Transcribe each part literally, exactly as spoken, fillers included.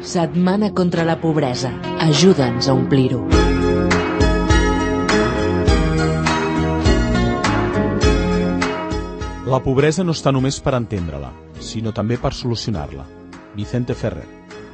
Setmana contra la pobresa. Ajuda'ns a omplir-ho. La pobresa no està només per entendre-la, sinó també per solucionar-la. Vicente Ferrer.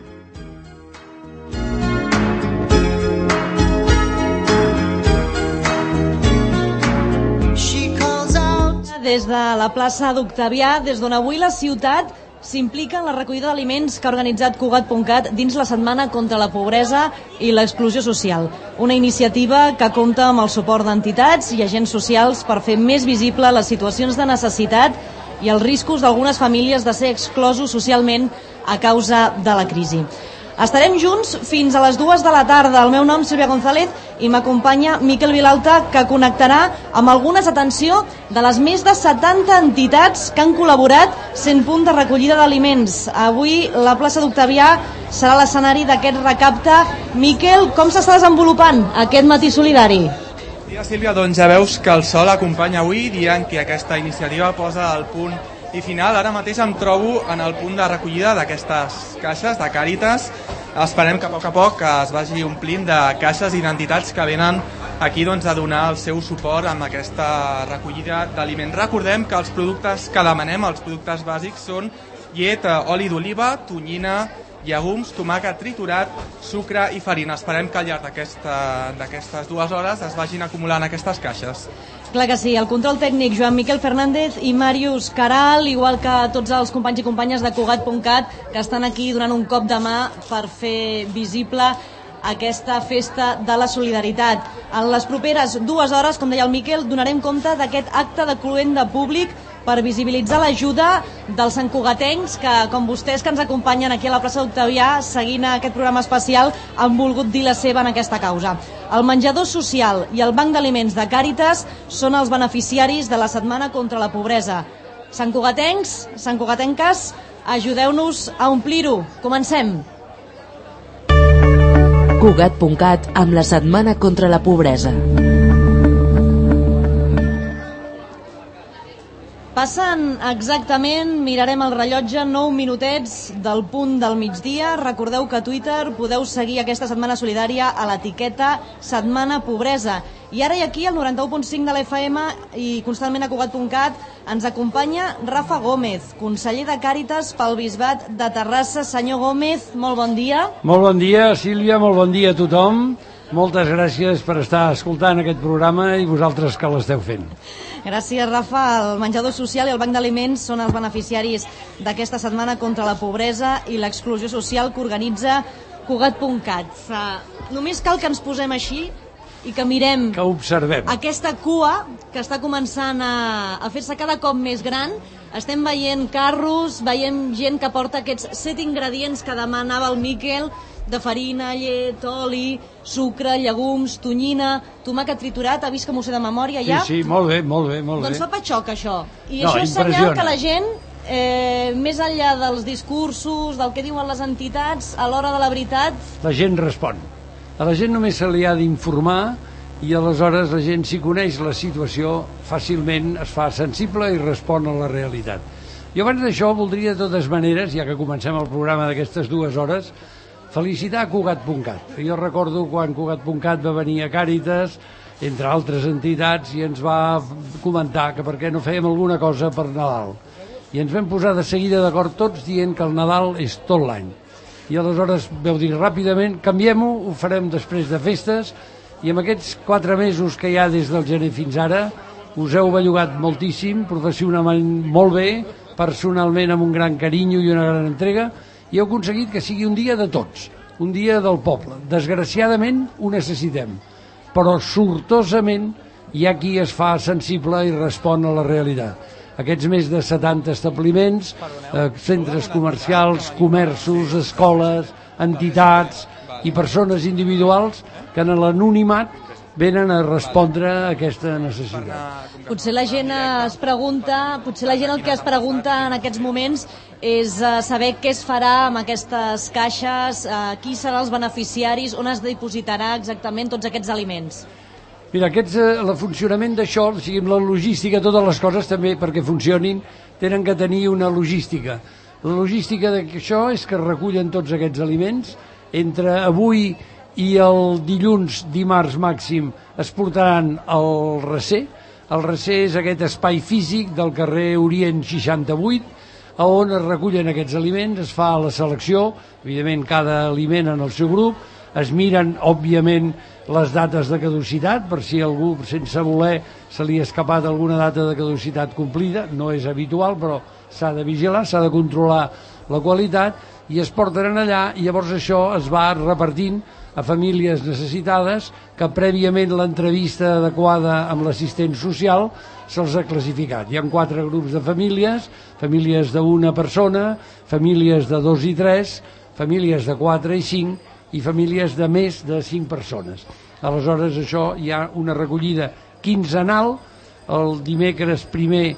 Des de la plaça d'Octavià, des d'on avui la ciutat s'implica en la recollida d'aliments que ha organitzat Cugat punt cat dins la Setmana contra la Pobresa i l'Exclusió Social. Una iniciativa que compta amb el suport d'entitats i agents socials per fer més visible les situacions de necessitat i els riscos d'algunes famílies de ser exclosos socialment a causa de la crisi. Estarem junts fins a les dues de la tarda. El meu nom és Sílvia González i m'acompanya Miquel Vilalta, que connectarà amb algunes, atenció, de les més de setanta entitats que han col·laborat sent punt de recollida d'aliments. Avui la plaça d'Octavià serà l'escenari d'aquest recapte. Miquel, com s'està desenvolupant aquest matí solidari? Dia, Sílvia, doncs ja veus que el sol acompanya avui, dient que aquesta iniciativa posa el punt i final. Ara mateix em trobo en el punt de recollida d'aquestes caixes de Càritas. Esperem que a poc a poc es vagi omplint de caixes i d'entitats que venen aquí doncs, a donar el seu suport amb aquesta recollida d'aliments. Recordem que els productes que demanem, els productes bàsics, són llet, oli d'oliva, tonyina, llegums, tomàquet triturat, sucre i farina. Esperem que al llarg d'aquestes dues hores es vagin acumulant aquestes caixes. Clar que sí, el control tècnic Joan Miquel Fernández i Màrius Caral, igual que tots els companys i companyes de Cugat punt cat que estan aquí donant un cop de mà per fer visible aquesta festa de la solidaritat. En les properes dues hores, com deia el Miquel, donarem compte d'aquest acte de cluent de públic per visibilitzar l'ajuda dels santcugatencs que, com vostès que ens acompanyen aquí a la plaça d'Octavià, seguint aquest programa especial, han volgut dir la seva en aquesta causa. El menjador social i el banc d'aliments de Càritas són els beneficiaris de la Setmana contra la Pobresa. Santcugatencs, santcugatenques, ajudeu-nos a omplir-ho. Comencem! Cugat punt cat amb la Setmana contra la Pobresa. Passen exactament, mirarem el rellotge, nou minutets del punt del migdia. Recordeu que a Twitter podeu seguir aquesta setmana solidària a l'etiqueta Setmana Pobresa. I ara i aquí, al noranta-u punt cinc de l'F M i constantment a Cugat punt cat, ens acompanya Rafa Gómez, conseller de Càritas pel Bisbat de Terrassa. Senyor Gómez, molt bon dia. Molt bon dia, Sílvia, molt bon dia a tothom. Moltes gràcies per estar escoltant aquest programa i vosaltres que l'esteu fent. Gràcies, Rafa. El menjador social i el banc d'aliments són els beneficiaris d'aquesta setmana contra la pobresa i l'exclusió social que organitza Cugat punt cat. Només cal que ens posem així i que mirem que observem aquesta cua que està començant a, a fer-se cada cop més gran. Estem veient carros, veiem gent que porta aquests set ingredients que demanava el Miquel, de farina, llet, oli, sucre, llegums, tonyina, tomàquet triturat. Ha vist que m'ho sé de memòria ja? Sí, sí, molt bé, molt bé, molt bé. Doncs fa patxoc, això. I no, això és senyal que la gent, eh, més enllà dels discursos, del que diuen les entitats, a l'hora de la veritat... La gent respon. A la gent només se li ha d'informar i aleshores la gent, si coneix la situació, fàcilment es fa sensible i respon a la realitat. Jo abans d'això voldria, de totes maneres, ja que comencem el programa d'aquestes dues hores, felicitar Cugat punt cat. Jo recordo quan Cugat punt cat va venir a Càritas, entre altres entitats, i ens va comentar que per què no fèiem alguna cosa per Nadal. I ens vam posar de seguida d'acord tots dient que el Nadal és tot l'any. I aleshores vau dir ràpidament, canviem-ho, ho farem després de festes, i en aquests quatre mesos que hi ha des del gener fins ara, us heu bellugat moltíssim, professionalment molt bé, personalment amb un gran carinyo i una gran entrega, i heu aconseguit que sigui un dia de tots, un dia del poble. Desgraciadament ho necessitem, però sortosament hi ha qui es fa sensible i respon a la realitat. Aquests més de setanta establiments, eh, centres comercials, comerços, escoles, entitats i persones individuals que en l'anonimat venen a respondre a aquesta necessitat. Potser la gent es pregunta, potser la gent el que es pregunta en aquests moments és saber què es farà amb aquestes caixes, qui seran els beneficiaris, on es dipositarà exactament tots aquests aliments. Mira, aquests, el funcionament d'això, o sigui, la logística, totes les coses també perquè funcionin, tenen que tenir una logística. La logística d'això és que es recullen tots aquests aliments. Entre avui i el dilluns, dimarts màxim, es portaran al recer. El recer és aquest espai físic del carrer Orient seixanta-vuit, on es recullen aquests aliments, es fa la selecció, evidentment cada aliment en el seu grup, es miren, òbviament, les dates de caducitat, per si algú, sense voler, se li ha escapat alguna data de caducitat complida, no és habitual, però s'ha de vigilar, s'ha de controlar la qualitat, i es porten allà, i llavors això es va repartint a famílies necessitades que prèviament l'entrevista adequada amb l'assistent social se'ls ha classificat. Hi ha quatre grups de famílies, famílies d'una persona, famílies de dos i tres, famílies de quatre i cinc i famílies de més de cinc persones. Aleshores això hi ha una recollida quinzenal, el dimecres primer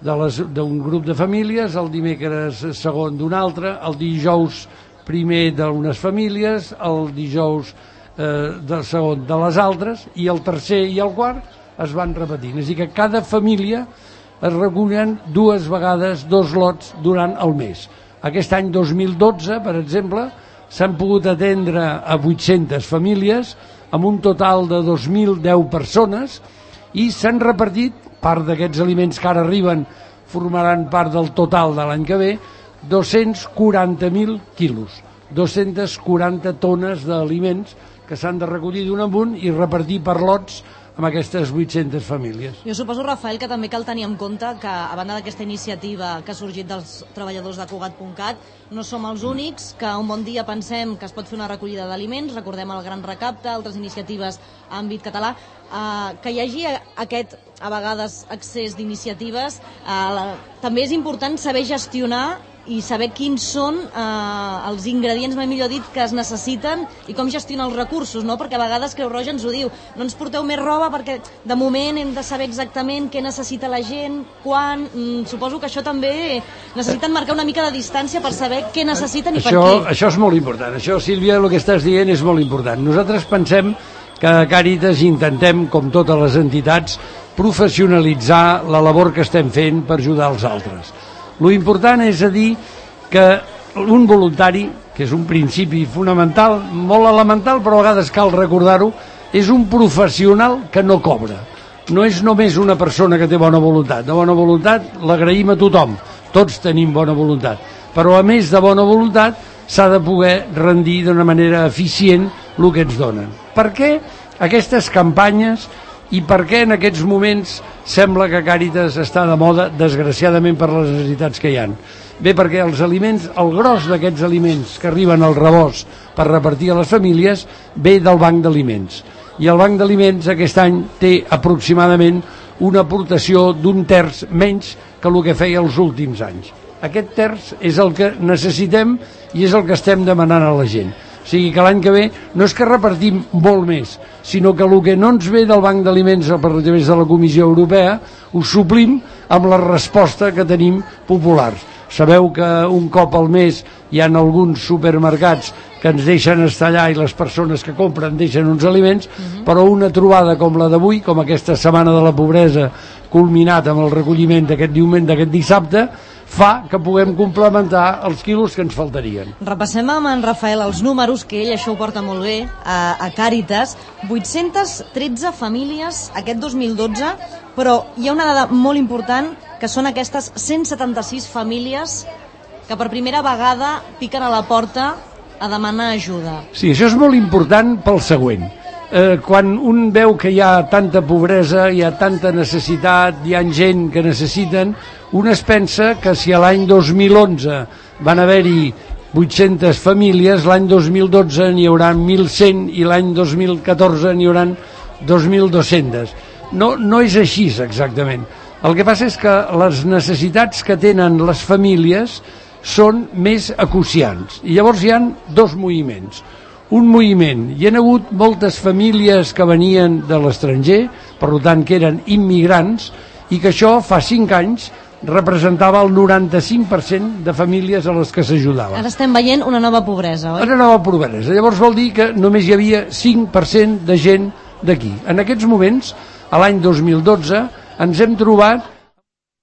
d'un grup de famílies, el dimecres segon d'un altre, el dijous primer d'unes famílies, el dijous eh, del segon de les altres, i el tercer i el quart es van repetint. És a dir, que cada família es recullen dues vegades dos lots durant el mes. Aquest any dos mil dotze, per exemple, s'han pogut atendre a vuit-centes famílies amb un total de dos mil deu persones i s'han repartit, part d'aquests aliments que ara arriben formaran part del total de l'any que ve, dos-cents quaranta mil quilos, dos-centes quaranta tones d'aliments que s'han de recollir d'un en un i repartir per lots amb aquestes vuit-centes famílies. Jo suposo, Rafael, que també cal tenir en compte que, a banda d'aquesta iniciativa que ha sorgit dels treballadors de Cugat punt cat, no som els únics que un bon dia pensem que es pot fer una recollida d'aliments, recordem el Gran Recapte, altres iniciatives a àmbit català, eh, que hi hagi aquest, a vegades, excés d'iniciatives. Eh, també és important saber gestionar i saber quins són eh, els ingredients, mai millor dit, que es necessiten i com gestionar els recursos, no? Perquè a vegades Creu Roja ens ho diu, no ens porteu més roba perquè de moment hem de saber exactament què necessita la gent, quan, mm, suposo que això també necessiten marcar una mica de distància per saber què necessiten i això, per què. Això és molt important, això, Sílvia, el que estàs dient és molt important. Nosaltres pensem que a Càritas intentem, com totes les entitats, professionalitzar la labor que estem fent per ajudar els altres. Lo important és a dir que un voluntari, que és un principi fonamental, molt elemental, però a vegades cal recordar-ho, és un professional que no cobra. No és només una persona que té bona voluntat. De bona voluntat l'agraïm a tothom, tots tenim bona voluntat. Però a més de bona voluntat s'ha de poder rendir d'una manera eficient el que ens donen. Per què aquestes campanyes i per què en aquests moments sembla que Càritas està de moda, desgraciadament per les necessitats que hi ha? Bé, perquè els aliments, el gros d'aquests aliments que arriben al rebost per repartir a les famílies ve del banc d'aliments. I el banc d'aliments aquest any té aproximadament una aportació d'un terç menys que el que feia els últims anys. Aquest terç és el que necessitem i és el que estem demanant a la gent. O sigui que l'any que ve no és que repartim molt més, sinó que el que no ens ve del Banc d'Aliments a través de la Comissió Europea ho suplim amb la resposta que tenim populars. Sabeu que un cop al mes hi ha alguns supermercats que ens deixen estar allà i les persones que compren deixen uns aliments, uh-huh. però una trobada com la d'avui, com aquesta Setmana de la Pobresa culminat amb el recolliment d'aquest diumenge, d'aquest dissabte, fa que puguem complementar els quilos que ens faltarien. Repassem amb en Rafael els números, que ell això ho porta molt bé, a, a Càritas. vuit-centes tretze famílies aquest dos mil dotze, però hi ha una dada molt important, que són aquestes cent setanta-sis famílies que per primera vegada piquen a la porta a demanar ajuda. Sí, això és molt important pel següent. Eh, quan un veu que hi ha tanta pobresa, hi ha tanta necessitat, hi ha gent que necessiten, un es pensa que si a l'any dos mil onze van haver-hi vuit-centes famílies, l'any dos mil dotze n'hi haurà mil cent i l'any dos mil catorze n'hi haurà dos mil dos-centes. No, no és així exactament. El que passa és que les necessitats que tenen les famílies són més acuciants. I llavors hi ha dos moviments. Un moviment, hi ha hagut moltes famílies que venien de l'estranger, per tant que eren immigrants, i que això fa cinc anys representava el noranta-cinc per cent de famílies a les que s'ajudaven. Ara estem veient una nova pobresa, oi? Una nova pobresa. Llavors vol dir que només hi havia cinc per cent de gent d'aquí. En aquests moments, a l'any dos mil dotze, ens hem trobat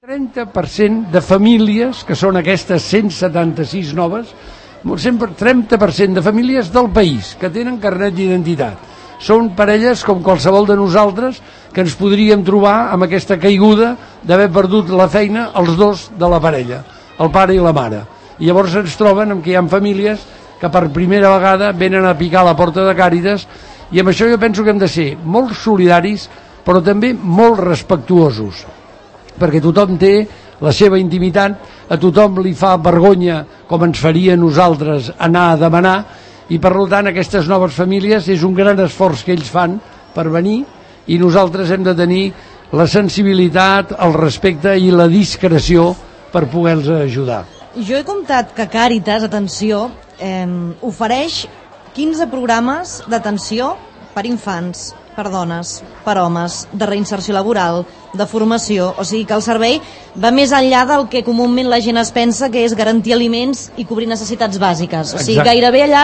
trenta per cent de famílies, que són aquestes cent setanta-sis noves, sempre trenta per cent de famílies del país que tenen carnet d'identitat. Són parelles com qualsevol de nosaltres que ens podríem trobar amb aquesta caiguda d'haver perdut la feina els dos de la parella, el pare i la mare. I llavors ens troben amb que hi ha famílies que per primera vegada venen a picar a la porta de Càritas, i amb això jo penso que hem de ser molt solidaris però també molt respectuosos, perquè tothom té la seva intimitat, a tothom li fa vergonya com ens faria a nosaltres anar a demanar, i per tant aquestes noves famílies és un gran esforç que ells fan per venir, i nosaltres hem de tenir la sensibilitat, el respecte i la discreció per poder-los ajudar. Jo he comptat que Càritas, atenció, eh, ofereix quinze programes d'atenció per infants, per dones, per homes, de reinserció laboral, de formació, o sigui que el servei va més enllà del que comúment la gent es pensa que és garantir aliments i cobrir necessitats bàsiques. O sigui, Exacte. Gairebé allà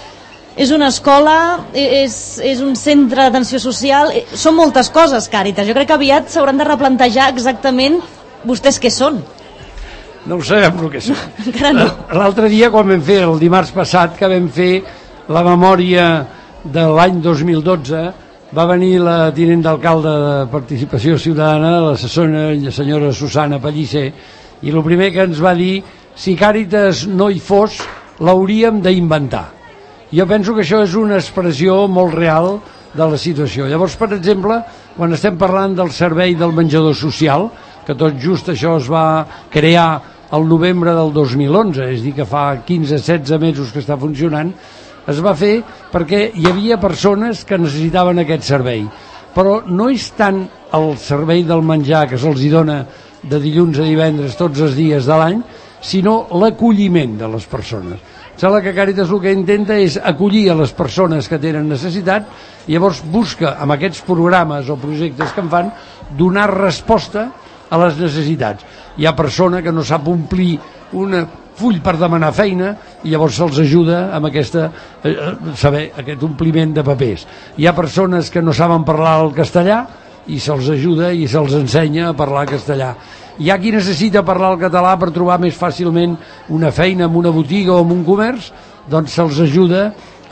és una escola, és, és un centre d'atenció social, són moltes coses, Càritas. Jo crec que aviat s'hauran de replantejar exactament vostès què són. No ho sabem el que són. Encara no. L'altre dia, quan vam fer, el dimarts passat, que vam fer la memòria de l'any dos mil dotze, va venir la tinent d'alcalde de Participació Ciutadana, l'assessora, la senyora Susana Pellicer, i el primer que ens va dir, si Càritas no hi fos, l'hauríem d'inventar. Jo penso que això és una expressió molt real de la situació. Llavors, per exemple, quan estem parlant del servei del menjador social, que tot just això es va crear el novembre del dos mil onze, és a dir, que fa quinze setze mesos que està funcionant, es va fer perquè hi havia persones que necessitaven aquest servei. Però no és tant el servei del menjar que se'ls dona de dilluns a divendres tots els dies de l'any, sinó l'acolliment de les persones. Sembla que Càritas el que intenta és acollir a les persones que tenen necessitat, i llavors busca, amb aquests programes o projectes que en fan, donar resposta a les necessitats. Hi ha persona que no sap omplir un full per demanar feina i llavors se'ls ajuda amb aquesta, eh, saber, aquest ompliment de papers. Hi ha persones que no saben parlar el castellà i se'ls ajuda i se'ls ensenya a parlar castellà. Hi ha qui necessita parlar el català per trobar més fàcilment una feina en una botiga o en un comerç, doncs se'ls ajuda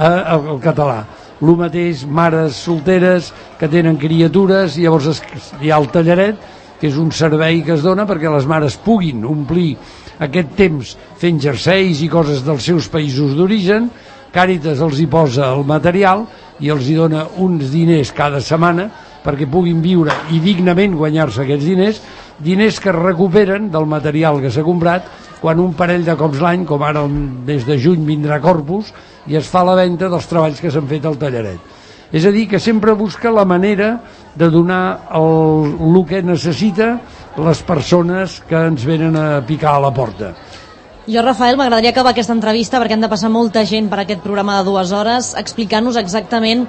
al català. El mateix mares solteres que tenen criatures, i llavors es, hi ha el tallaret, que és un servei que es dona perquè les mares puguin omplir aquest temps fent jerseis i coses dels seus països d'origen. Càritas els hi posa el material i els hi dona uns diners cada setmana perquè puguin viure i dignament guanyar-se aquests diners, diners que es recuperen del material que s'ha comprat quan un parell de cops l'any, com ara des de juny vindrà Corpus, i es fa la venda dels treballs que s'han fet al tallaret. És a dir, que sempre busca la manera de donar el, el que necessita les persones que ens venen a picar a la porta. Jo, Rafael, m'agradaria acabar aquesta entrevista perquè han de passar molta gent per aquest programa de dues hores explicant-nos exactament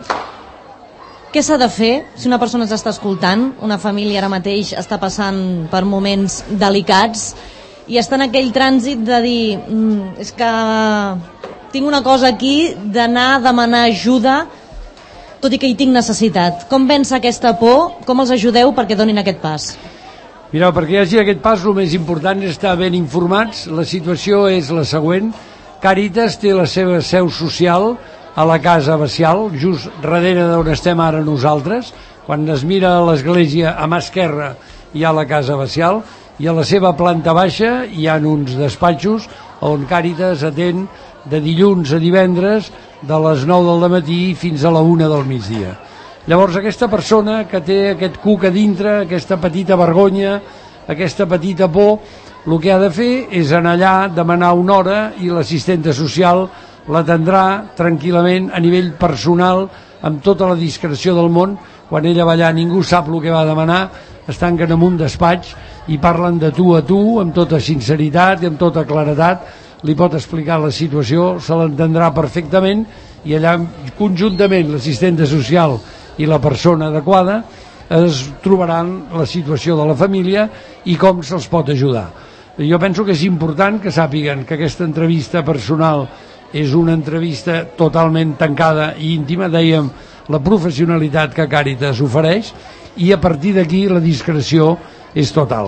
què s'ha de fer si una persona ens està escoltant, una família ara mateix està passant per moments delicats i està en aquell trànsit de dir mm, és que tinc una cosa aquí d'anar a demanar ajuda tot i que hi tinc necessitat. Com vèncer aquesta por? Com els ajudeu perquè donin aquest pas? Mireu, perquè hi hagi aquest pas el més important és estar ben informats. La situació és la següent. Càritas té la seva seu social a la Casa Abacial, just darrere d'on estem ara nosaltres. Quan es mira a l'església a mà esquerra hi ha la Casa Abacial i a la seva planta baixa hi ha uns despatxos on Càritas atén de dilluns a divendres de les nou del matí fins a la una del migdia. Llavors aquesta persona que té aquest cuc a dintre, aquesta petita vergonya, aquesta petita por, el que ha de fer és anar allà, demanar una hora i l'assistenta social l'atendrà tranquil·lament a nivell personal, amb tota la discreció del món. Quan ella va allà ningú sap el que va demanar, es tanquen en un despatx i parlen de tu a tu amb tota sinceritat i amb tota claredat, li pot explicar la situació, se l'entendrà perfectament i allà conjuntament l'assistenta social i la persona adequada es trobaran la situació de la família i com se'ls pot ajudar. Jo penso que és important que sàpiguen que aquesta entrevista personal és una entrevista totalment tancada i íntima, dèiem la professionalitat que Càritas ofereix, i a partir d'aquí la discreció és total.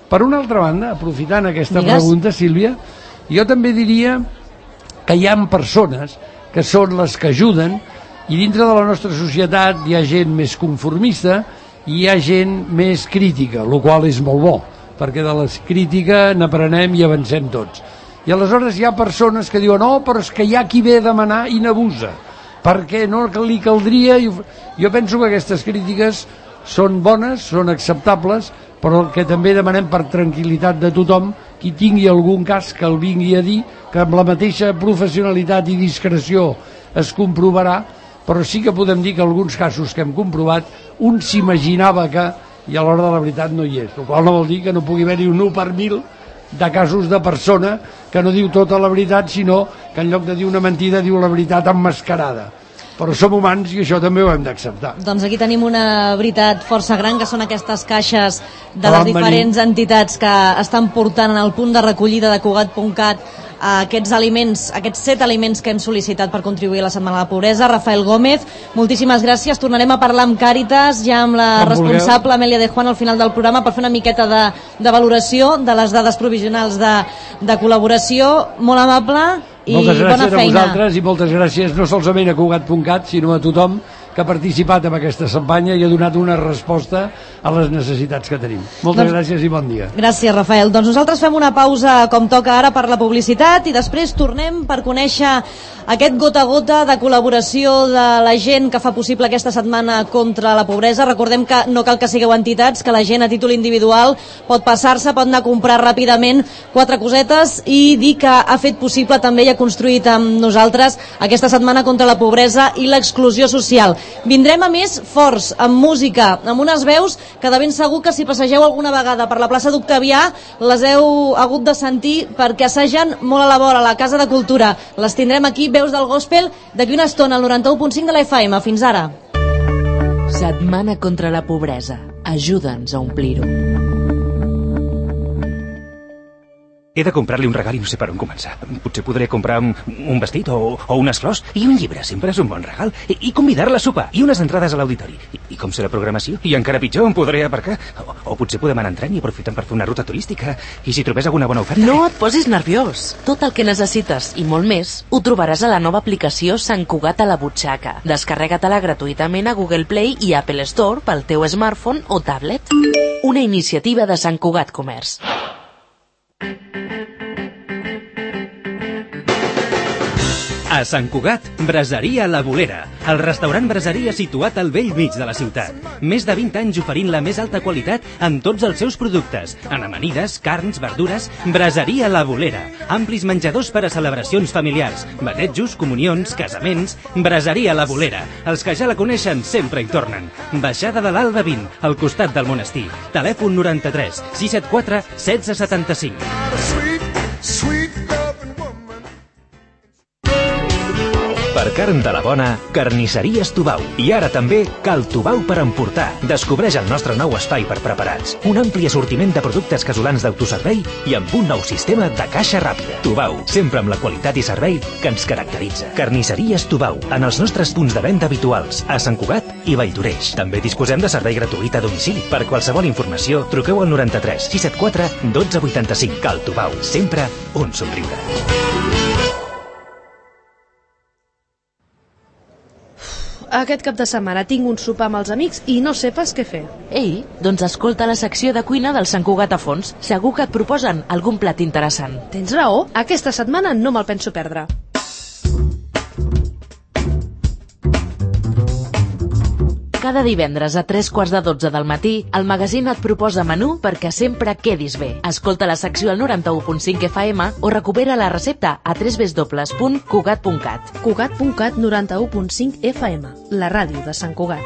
Per una altra banda, aprofitant aquesta Digues. pregunta, Sílvia, jo també diria que hi ha persones que són les que ajuden, i dintre de la nostra societat hi ha gent més conformista i hi ha gent més crítica, el qual és molt bo, perquè de la crítica n'aprenem i avancem tots. I aleshores hi ha persones que diuen oh, però és que hi ha qui ve a demanar i n'abusa, perquè no li caldria. Jo penso que aquestes crítiques són bones, són acceptables, però el que també demanem per tranquil·litat de tothom, qui tingui algun cas que el vingui a dir, que amb la mateixa professionalitat i discreció es comprovarà, però sí que podem dir que alguns casos que hem comprovat, un s'imaginava que, i a l'hora de la veritat no hi és, el qual no vol dir que no pugui haver-hi un u per mil de casos de persona que no diu tota la veritat, sinó que en lloc de dir una mentida diu la veritat emmascarada. Però som humans i això també ho hem d'acceptar. Doncs aquí tenim una veritat força gran, que són aquestes caixes de Que les van diferents venir. entitats que estan portant en el punt de recollida de Cugat punt cat aquests aliments, aquests set aliments que hem sol·licitat per contribuir a la Setmana de la Pobresa. Rafael Gómez, moltíssimes gràcies. Tornarem a parlar amb Càritas, ja amb la Quan responsable vulgueu. Amèlia de Juan al final del programa, per fer una miqueta de, de valoració de les dades provisionals de, de col·laboració. Molt amable i Moltes bona gràcies a feina. vosaltres i moltes gràcies no solament a Cugat punt cat, sinó a tothom que ha participat en aquesta campanya i ha donat una resposta a les necessitats que tenim. Moltes Doncs- gràcies i bon dia. Gràcies, Rafael. Doncs nosaltres fem una pausa com toca ara per la publicitat i després tornem per conèixer aquest gota a gota de col·laboració de la gent que fa possible aquesta setmana contra la pobresa. Recordem que no cal que sigueu entitats, que la gent a títol individual pot passar-se, pot anar a comprar ràpidament quatre cosetes i dir que ha fet possible també i ha construït amb nosaltres aquesta setmana contra la pobresa i l'exclusió social. Vindrem a més forts, amb música, amb unes veus que de ben segur que si passegeu alguna vegada per la plaça d'Octavià les heu hagut de sentir perquè assagen molt a la vora, a la Casa de Cultura. Les tindrem aquí, veus del gospel, d'aquí una estona, al noranta-u punt cinc de la F M. Fins ara. Setmana contra la pobresa. Ajuda'ns a omplir-ho. He de comprar-li un regal i no sé per on començar. Potser podré comprar un, un vestit o, o unes flors i un llibre, sempre és un bon regal. I, i convidar-la a sopar i unes entrades a l'auditori. I, I com sé la programació? I encara pitjor, em podré aparcar. O, o potser podem anar en tren i aprofitant per fer una ruta turística. I si trobés alguna bona oferta... No et posis nerviós. Tot el que necessites i molt més ho trobaràs a la nova aplicació Sant Cugat a la butxaca. Descarrega-te-la gratuïtament a Google Play i Apple Store pel teu smartphone o tablet. Una iniciativa de Sant Cugat Comerç. A Sant Cugat, Braseria La Bolera, el restaurant braseria situat al vell mig de la ciutat. Més de vint anys oferint la més alta qualitat en tots els seus productes, en amanides, carns, verdures. Braseria La Bolera, amplis menjadors per a celebracions familiars, batejos, comunions, casaments. Braseria La Bolera, els que ja la coneixen sempre hi tornen. Baixada de l'Alba vint, al costat del monestir. Telèfon noranta-tres sis set quatre setze setanta-cinc. Per carn de la bona, Carnisseries Tubau. I ara també Cal Tubau per emportar. Descobreix el nostre nou espai per preparats. Un ampli assortiment de productes casolans d'autoservei i amb un nou sistema de caixa ràpida. Tubau, sempre amb la qualitat i servei que ens caracteritza. Carnisseries Tubau, en els nostres punts de venda habituals, a Sant Cugat i Valltoreix. També disposem de servei gratuït a domicili. Per qualsevol informació, truqueu al noranta-tres sis set quatre dotze vuitanta-cinc. Cal Tubau, sempre un somriure. Aquest cap de setmana tinc un sopar amb els amics i no sé pas què fer. Ei, doncs escolta la secció de cuina del Sant Cugat a fons. Segur que et proposen algun plat interessant. Tens raó, aquesta setmana no me'l penso perdre. Cada divendres a tres quarts de dotze del matí, el magazín et proposa menú perquè sempre quedis bé. Escolta la secció al noranta-u punt cinc F M o recupera la recepta a w w w punt cugat punt cat. Cugat punt cat noranta-u punt cinc F M, la ràdio de Sant Cugat.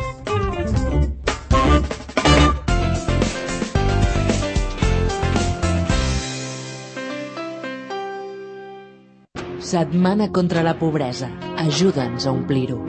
Setmana contra la pobresa. Ajuda'ns a omplir-ho.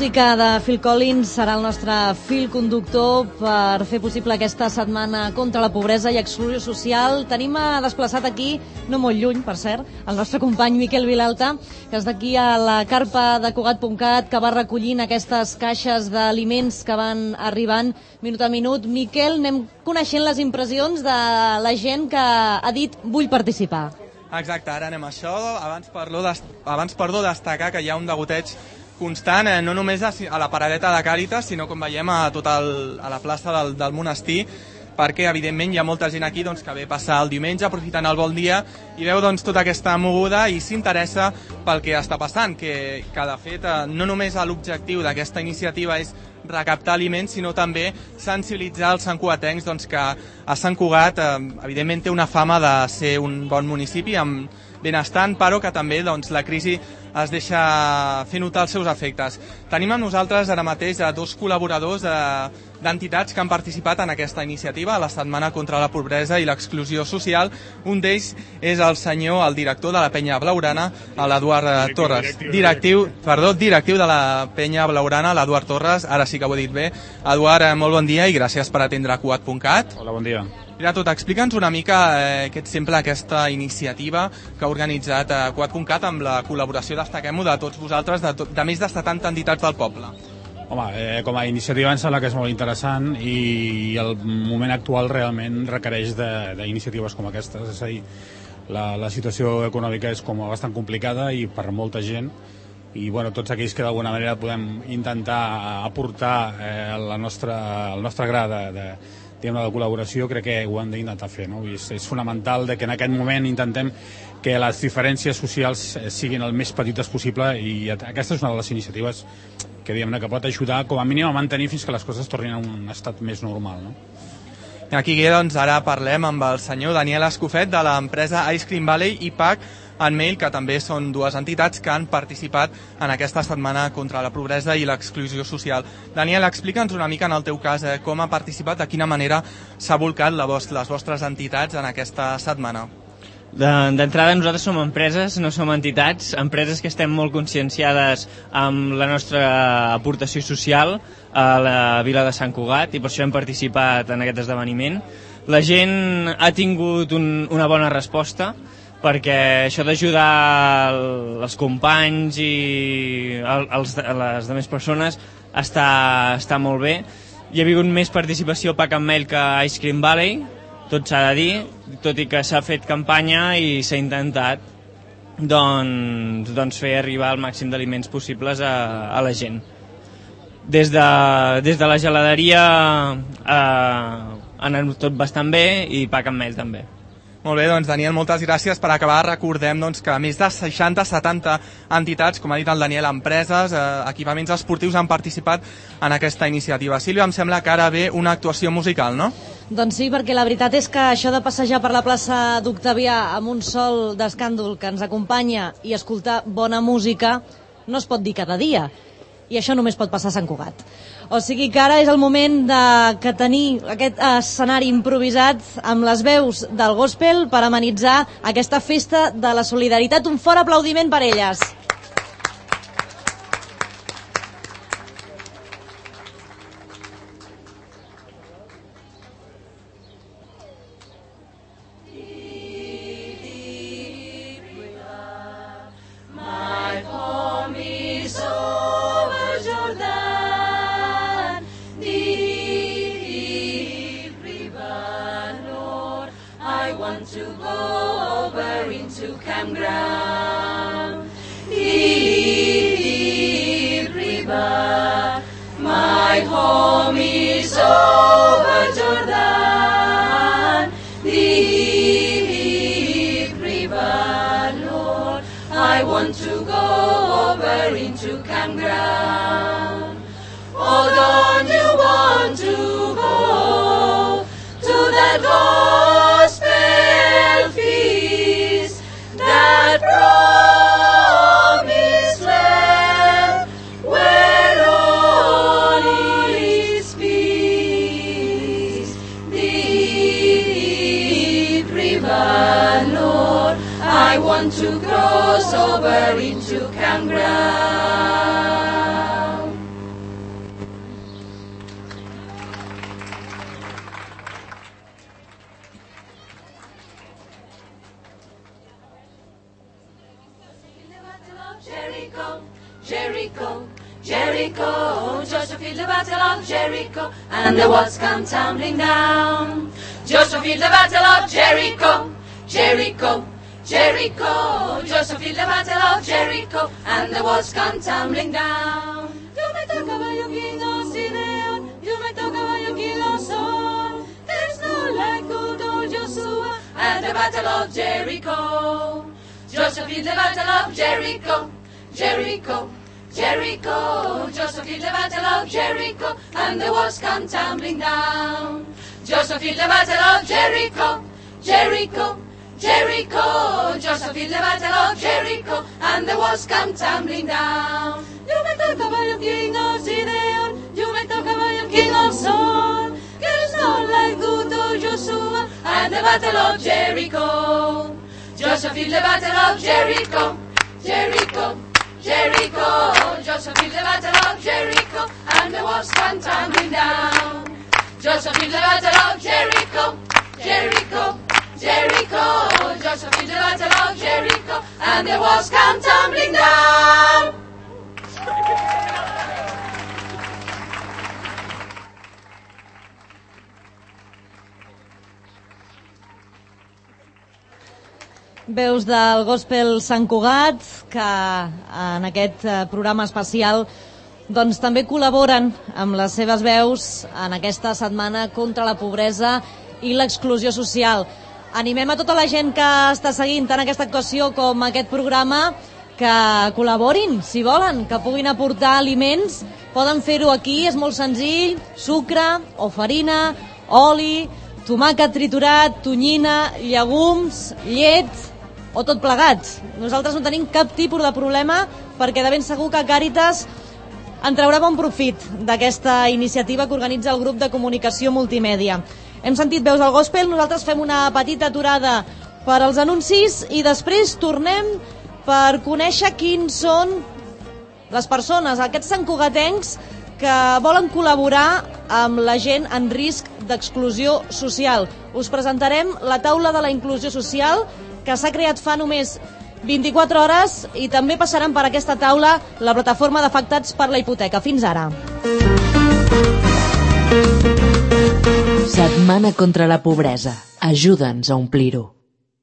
música de Phil Collins serà el nostre fil conductor per fer possible aquesta setmana contra la pobresa i exclusió social. Tenim desplaçat aquí, no molt lluny, per cert, el nostre company Miquel Vilalta, que és d'aquí a la carpa de Cugat punt cat, que va recollint aquestes caixes d'aliments que van arribant minut a minut. Miquel, anem coneixent les impressions de la gent que ha dit vull participar. Exacte, ara anem a això. Abans, perdó, abans perdó, destacar que hi ha un degoteig constant, eh, no només a, a la paradeta de Càritas, sinó com veiem a, tot el, a la plaça del, del monestir, perquè evidentment hi ha molta gent aquí doncs, que ve passar el diumenge aprofitant el bon dia i veu doncs, tota aquesta moguda i s'interessa pel que està passant, que, que de fet eh, no només l'objectiu d'aquesta iniciativa és recaptar aliments, sinó també sensibilitzar els santcugatencs doncs, que a Sant Cugat eh, evidentment té una fama de ser un bon municipi amb benestant, però que també doncs, la crisi es deixa fer notar els seus efectes. Tenim amb nosaltres ara mateix a dos col·laboradors d'entitats que han participat en aquesta iniciativa, la Setmana contra la Pobresa i l'Exclusió Social. Un d'ells és el senyor, el director de la Penya Blaurana, l'Eduard Torres. Directiu, perdó, directiu de la Penya Blaurana, l'Eduard Torres. Ara sí que ho he dit bé. Eduard, molt bon dia i gràcies per atendre Cugat punt cat. Hola, bon dia. Mira, tot, explica'ns una mica eh, què et sembla aquesta iniciativa que ha organitzat eh, Cugat punt cat amb la col·laboració, destaquem-ho, de tots vosaltres, de, to de més de setanta entitats del poble. Home, eh, com a iniciativa em sembla que és molt interessant i el moment actual realment requereix d'iniciatives com aquestes, és a dir, la, la situació econòmica és com bastant complicada i per molta gent i bueno, tots aquells que d'alguna manera podem intentar aportar eh, la nostra, el nostre gra de, de de col·laboració, crec que ho hem d'intentar fer, no? És, és fonamental de que en aquest moment intentem que les diferències socials siguin el més petites possible i aquesta és una de les iniciatives que, diguem-ne, que pot ajudar com a mínim a mantenir fins que les coses tornin a un estat més normal, no? Aquí doncs, ara parlem amb el senyor Daniel Escofet de l'empresa Ice Cream Valley i Pack and Mail, que també són dues entitats que han participat en aquesta setmana contra la pobresa i l'exclusió social. Daniel, explica'ns una mica en el teu cas eh, com ha participat, de quina manera s'ha volcat la vos les vostres entitats en aquesta setmana. D'entrada, nosaltres som empreses, no som entitats, empreses que estem molt conscienciades amb la nostra aportació social a la vila de Sant Cugat i per això hem participat en aquest esdeveniment. La gent ha tingut un, una bona resposta, perquè això d'ajudar els companys i els, les altres persones està, està molt bé. Hi ha hagut més participació a Pack and Mail que a Ice Cream Valley, tot s'ha de dir, tot i que s'ha fet campanya i s'ha intentat doncs, doncs fer arribar el màxim d'aliments possibles a, a la gent. Des de, des de la geladeria eh, ha anat tot bastant bé i Pack and Mail també. Molt bé, doncs Daniel, moltes gràcies. Per acabar, recordem doncs, que més de seixanta setanta entitats, com ha dit el Daniel, empreses, eh, equipaments esportius han participat en aquesta iniciativa. Sílvia, em sembla que ara ve una actuació musical, no? Doncs sí, perquè la veritat és que això de passejar per la plaça d'Octavià amb un sol d'escàndol que ens acompanya i escoltar bona música no es pot dir cada dia. I això només pot passar a Sant Cugat. O sigui que ara és el moment de que tenir aquest escenari improvisat amb les veus del gospel per amenitzar aquesta festa de la solidaritat. Un fort aplaudiment per elles. Jericho, Jericho, Jericho. Joshua fought the battle of Jericho, and the walls come tumbling down. Joshua fought the battle of Jericho, Jericho, Jericho. Joshua fought the battle of Jericho, and the walls come tumbling down. You may talk about your king of Simeon, you may talk about your king of Saul. There's no like good old Joshua at the battle of Jericho. Joshua fought the battle of Jericho, Jericho, Jericho. Joshua fought the battle of Jericho, and the walls come tumbling down. Joshua fought the battle of Jericho, Jericho, Jericho. Joshua fought the battle of Jericho, and the walls come tumbling down. You may talk about your king of Simeon, you may talk about your king of Saul. There's no like good old Joshua at the battle of Jericho. Joshua fought the battle of Jericho, Jericho, Jericho. Joshua fought the battle of Jericho, and the walls come tumbling down. Joshua fought the battle of Jericho, Jericho, Jericho. Joshua fought the battle of Jericho, and the walls come tumbling down. Veus del Gospel Sant Cugat, que en aquest programa especial doncs també col·laboren amb les seves veus en aquesta setmana contra la pobresa i l'exclusió social. Animem a tota la gent que està seguint tant aquesta actuació com aquest programa que col·laborin, si volen, que puguin aportar aliments. Poden fer-ho aquí, és molt senzill: sucre o farina, oli, tomàquet triturat, tonyina, llegums, llet o tot plegat. Nosaltres no tenim cap tipus de problema, perquè de ben segur que Càritas en traurà bon profit d'aquesta iniciativa que organitza el grup de comunicació multimèdia. Hem sentit veus del Gospel, nosaltres fem una petita aturada per als anuncis i després tornem per conèixer quins són les persones, aquests santcugatencs que volen col·laborar amb la gent en risc d'exclusió social. Us presentarem la taula de la inclusió social, que s'ha creat fa només vint-i-quatre hores, i també passaran per aquesta taula la plataforma d'afectats per la hipoteca. Fins ara. Setmana contra la pobresa. Ajuda'ns a omplir-ho.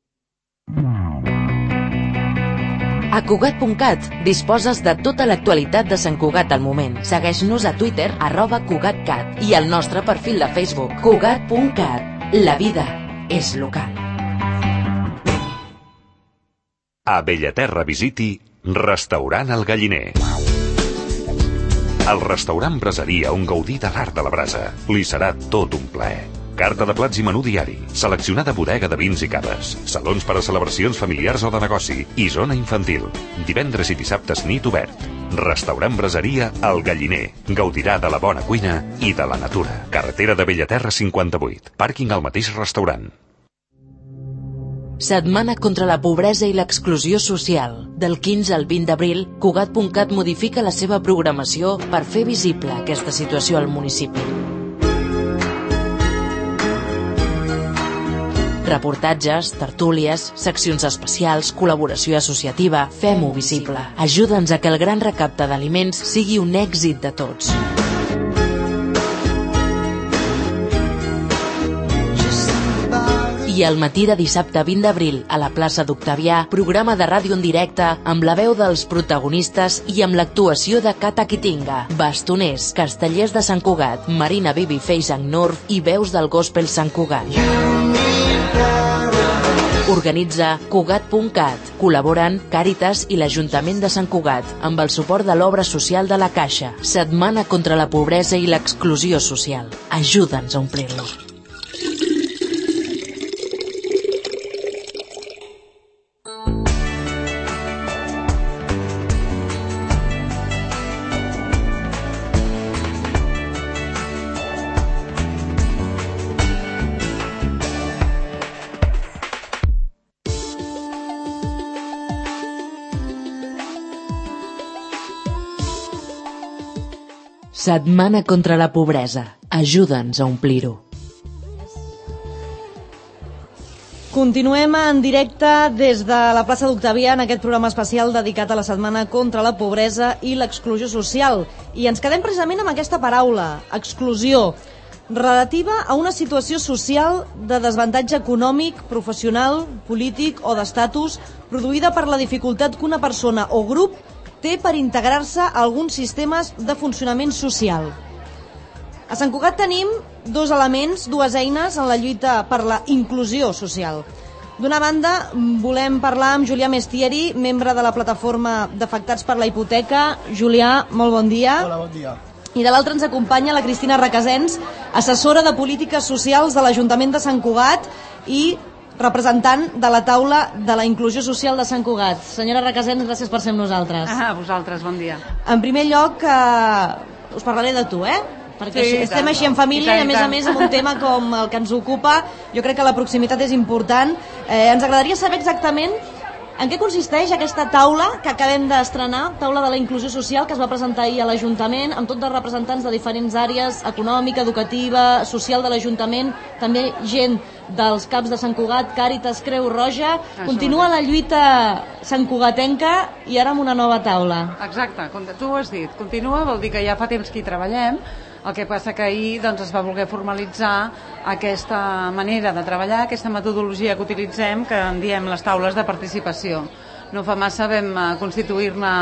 A Cugat punt cat disposes de tota l'actualitat de Sant Cugat al moment. Segueix-nos a Twitter, arroba CugatCat, i al nostre perfil de Facebook, Cugat punt cat. La vida és local. A Bellaterra visiti Restaurant El Galliner. El restaurant braseria on gaudir de l'art de la brasa. Li serà tot un plaer. Carta de plats i menú diari, seleccionada bodega de vins i caves, salons per a celebracions familiars o de negoci i zona infantil. Divendres i dissabtes nit obert. Restaurant braseria El Galliner. Gaudirà de la bona cuina i de la natura. Carretera de Bellaterra cinquanta-vuit. Pàrquing al mateix restaurant. Setmana contra la pobresa i l'exclusió social. Del quinze al vint d'abril, Cugat punt cat modifica la seva programació per fer visible aquesta situació al municipi. Reportatges, tertúlies, seccions especials, col·laboració associativa. Fem-ho visible. Ajuda'ns a que el gran recapte d'aliments sigui un èxit de tots. I al matí de dissabte vint d'abril, a la plaça d'Octavià, programa de ràdio en directe amb la veu dels protagonistes i amb l'actuació de Cata Quitinga, bastoners, castellers de Sant Cugat, Marina Bibi Feisang North i veus del Gospel Sant Cugat. Organitza Cugat punt cat. Col·laboren Càritas i l'Ajuntament de Sant Cugat, amb el suport de l'Obra Social de la Caixa. Setmana contra la pobresa i l'exclusió social. Ajuda'ns a omplir-lo. Setmana contra la pobresa. Ajuda'ns a omplir-ho. Continuem en directe des de la plaça d'Octavià en aquest programa especial dedicat a la setmana contra la pobresa i l'exclusió social. I ens quedem precisament amb aquesta paraula, exclusió, relativa a una situació social de desavantatge econòmic, professional, polític o d'estatus produïda per la dificultat que una persona o grup té per integrar-se a alguns sistemes de funcionament social. A Sant Cugat tenim dos elements, dues eines en la lluita per la inclusió social. D'una banda, volem parlar amb Julià Mestieri, membre de la plataforma d'afectats per la hipoteca. Julià, molt bon dia. Hola, bon dia. I de l'altra ens acompanya la Cristina Requesens, assessora de polítiques socials de l'Ajuntament de Sant Cugat i representant de la taula de la inclusió social de Sant Cugat. Senyora Requesens, gràcies per ser amb nosaltres. Ah, vosaltres, bon dia. En primer lloc, eh, us parlaré de tu, eh? Perquè sí, estem tant, així en família i, i a més a més amb un tema com el que ens ocupa, jo crec que la proximitat és important. Eh, ens agradaria saber exactament en què consisteix aquesta taula que acabem d'estrenar, taula de la inclusió social, que es va presentar ahir a l'Ajuntament, amb tots els representants de diferents àrees, econòmica, educativa, social de l'Ajuntament, també gent dels CAPs de Sant Cugat, Càritas, Creu Roja. Continua la lluita santcugatenca i ara amb una nova taula. Exacte, tu ho has dit, continua, vol dir que ja fa temps que hi treballem. El que passa que ahir doncs, es va voler formalitzar aquesta manera de treballar, aquesta metodologia que utilitzem, que en diem les taules de participació. No fa massa vam constituir-ne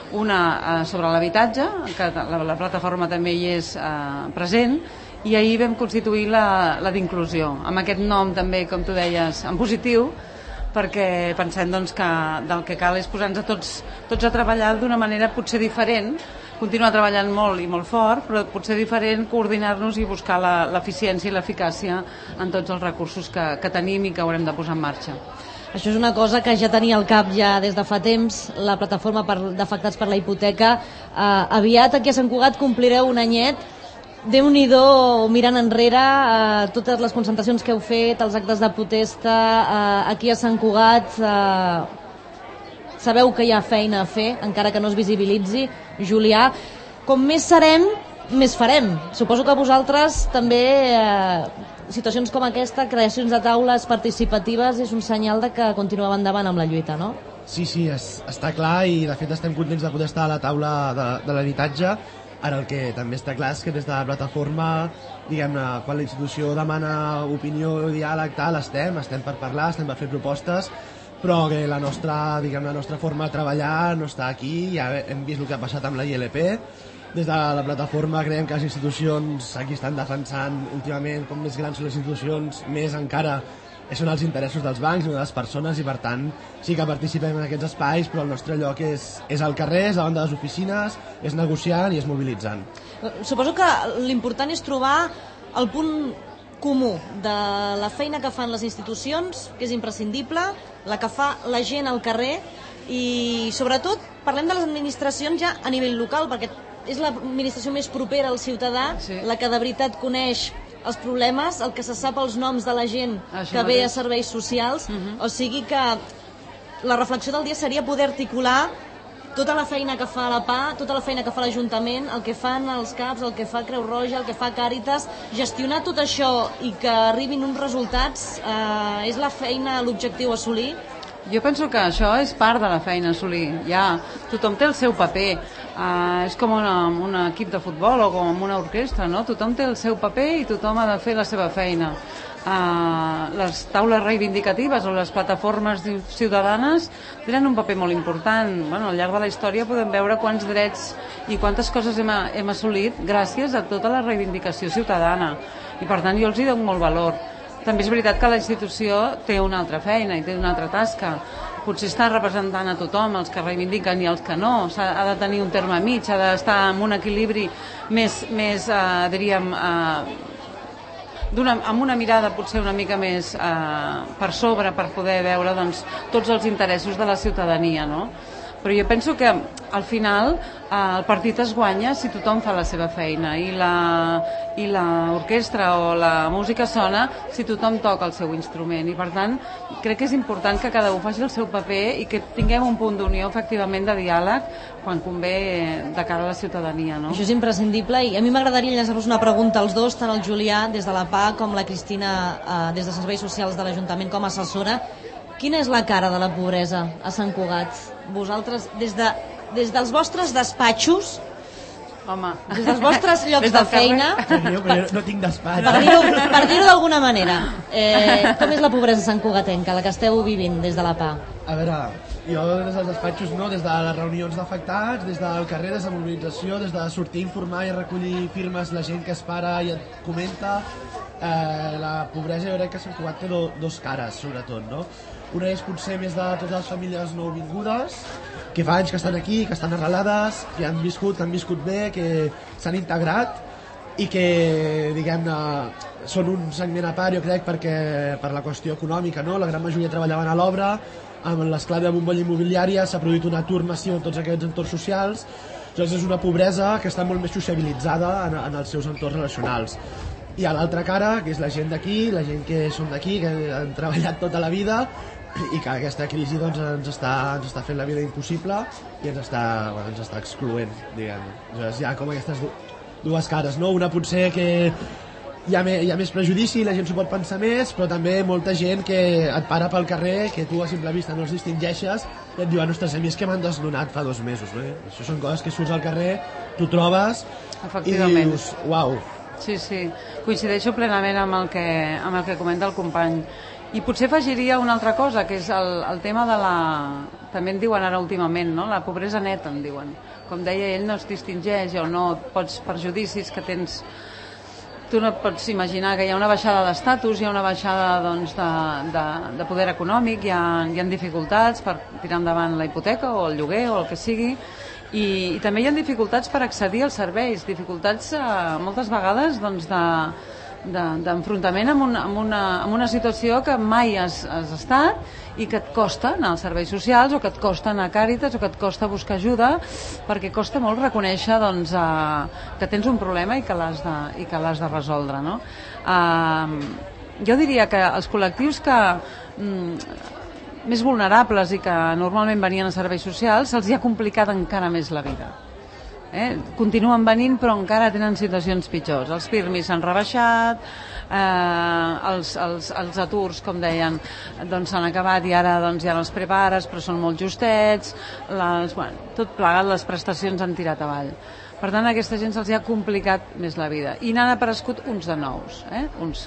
una sobre l'habitatge, que la, la plataforma també hi és eh, present, i ahir vam constituir la, la d'inclusió, amb aquest nom també, com tu deies, en positiu, perquè pensem doncs, que del que cal és posar-nos tots, tots a treballar d'una manera potser diferent, continuar treballant molt i molt fort, però potser diferent, coordinar-nos i buscar l'eficiència i l'eficàcia en tots els recursos que, que tenim i que haurem de posar en marxa. Això és una cosa que ja tenia al cap ja des de fa temps, la plataforma d'afectats per la hipoteca. Eh, aviat aquí a Sant Cugat complireu un anyet. Déu-n'hi-do, mirant enrere, eh, totes les concentracions que heu fet, els actes de protesta, eh, aquí a Sant Cugat, eh, sabeu que hi ha feina a fer, encara que no es visibilitzi. Julià, com més serem, més farem. Suposo que vosaltres també, eh, situacions com aquesta, creacions de taules participatives, és un senyal de que continueu endavant amb la lluita, no? Sí, sí, és, està clar, i de fet estem contents de poder estar a la taula de, de l'habitatge. Ara el que també està clar és que des de la plataforma, diguem-ne, quan la institució demana opinió, diàleg, tal, estem, estem per parlar, estem per fer propostes, però que la nostra, diguem, la nostra forma de treballar no està aquí. Ja hem vist el que ha passat amb la I L P. Des de la plataforma creiem que les institucions aquí estan defensant últimament, com més grans són les institucions, més encara són els interessos dels bancs i de les persones, i per tant sí que participem en aquests espais, però el nostre lloc és, és al carrer, és davant de les oficines, és negociant i és mobilitzant. Suposo que l'important és trobar el punt comú de la feina que fan les institucions, que és imprescindible, la que fa la gent al carrer, i sobretot parlem de les administracions ja a nivell local, perquè és l'administració més propera al ciutadà, sí, la que de veritat coneix els problemes, el que se sap els noms de la gent Això que ve a serveis socials, uh -huh. o sigui que la reflexió del dia seria poder articular tota la feina que fa la P A, tota la feina que fa l'Ajuntament, el que fan els CAPs, el que fa Creu Roja, el que fa Càritas, gestionar tot això i que arribin uns resultats, eh, és la feina, l'objectiu a assolir? Jo penso que això és part de la feina a assolir. Ja, tothom té el seu paper. Uh, és com una, un equip de futbol o com una orquestra, no? Tothom té el seu paper i tothom ha de fer la seva feina. Uh, les taules reivindicatives o les plataformes ciutadanes tenen un paper molt important. Bueno, al llarg de la història podem veure quants drets i quantes coses hem, hem assolit gràcies a tota la reivindicació ciutadana, i per tant jo els hi dono molt valor. També és veritat que la institució té una altra feina i té una altra tasca. Potser està representant a tothom, els que reivindiquen i els que no. Ha de tenir un terme mig, ha d'estar en un equilibri més, més eh, diríem, eh, una, amb una mirada potser una mica més eh, per sobre, per poder veure doncs, tots els interessos de la ciutadania, no? però jo penso que al final eh, el partit es guanya si tothom fa la seva feina i la i l'orquestra o la música sona si tothom toca el seu instrument, i per tant crec que és important que cada un faci el seu paper i que tinguem un punt d'unió efectivament de diàleg quan convé de cara a la ciutadania, no? Això és imprescindible, i a mi m'agradaria llançar-vos una pregunta als dos, tant el Julià des de la P A com la Cristina eh, des de Serveis Socials de l'Ajuntament com a assessora. Quina és la cara de la pobresa a Sant Cugat? Vosaltres, des, de, des dels vostres despatxos, home, des dels vostres llocs de feina, per, no tinc despatx. Per dir-ho per dir d'alguna manera, eh, com és la pobresa santcugatenca, la que esteu vivint des de la P A? A veure, jo des dels despatxos no, des de les reunions d'afectats, des del carrer, des de mobilització, des de sortir a informar i recollir firmes la gent que es para i et comenta, eh, la pobresa jo crec que Sant Cugat té do, dos cares, sobretot, no? Una és potser més de totes les famílies nouvingudes, que fa anys que estan aquí, que estan arrelades, que han viscut, que han viscut bé, que s'han integrat i que, diguem-ne, són un segment a part, jo crec, perquè per la qüestió econòmica, no? La gran majoria treballaven a l'obra, amb l'esclat de bombolla immobiliària s'ha produït un atur massiu en tots aquests entorns socials, llavors és una pobresa que està molt més sociabilitzada en, en els seus entorns relacionals. I a l'altra cara, que és la gent d'aquí, la gent que són d'aquí, que han treballat tota la vida, i que aquesta crisi doncs, ens, està, ens està fent la vida impossible i ens està, bueno, ens està excloent, diguem. Llavors hi ha com aquestes dues cares, no? Una potser que hi ha, me, hi ha més prejudici, la gent s'ho pot pensar més, però també molta gent que et para pel carrer, que tu a simple vista no els distingeixes i et diuen, ostres, a mi és que m'han desnonat fa dos mesos, no? Això són coses que surts al carrer, tu trobes i dius, uau. Sí, sí, coincideixo plenament amb el que, amb el que comenta el company. I potser afegiria una altra cosa, que és el, el tema de la... També en diuen ara últimament, no? La pobresa neta, en diuen. Com deia ell, no es distingeix o no pots, per judicis que tens... Tu no pots imaginar que hi ha una baixada d'estatus, hi ha una baixada doncs, de, de, de poder econòmic, hi ha, hi ha dificultats per tirar endavant la hipoteca o el lloguer o el que sigui, i, i també hi ha dificultats per accedir als serveis, dificultats eh, moltes vegades doncs, de... d'enfrontament amb, una, amb, una, amb una situació que mai has, has estat i que et costa anar als serveis socials o que et costa anar a Càritas o que et costa buscar ajuda, perquè costa molt reconèixer doncs, uh, que tens un problema i que l'has de, i que l'has de resoldre, no? Uh, jo diria que els col·lectius que mm, més vulnerables i que normalment venien a serveis socials se'ls hi ha complicat encara més la vida. Eh? Continuen venint però encara tenen situacions pitjors. Els pirmis s'han rebaixat, eh, els, els, els aturs, com deien, doncs s'han acabat i ara doncs, ja els prepares però són molt justets, les, bueno, tot plegat, les prestacions han tirat avall. Per tant, a aquesta gent se'ls ha complicat més la vida i n'han aparegut uns de nous, eh? Uns,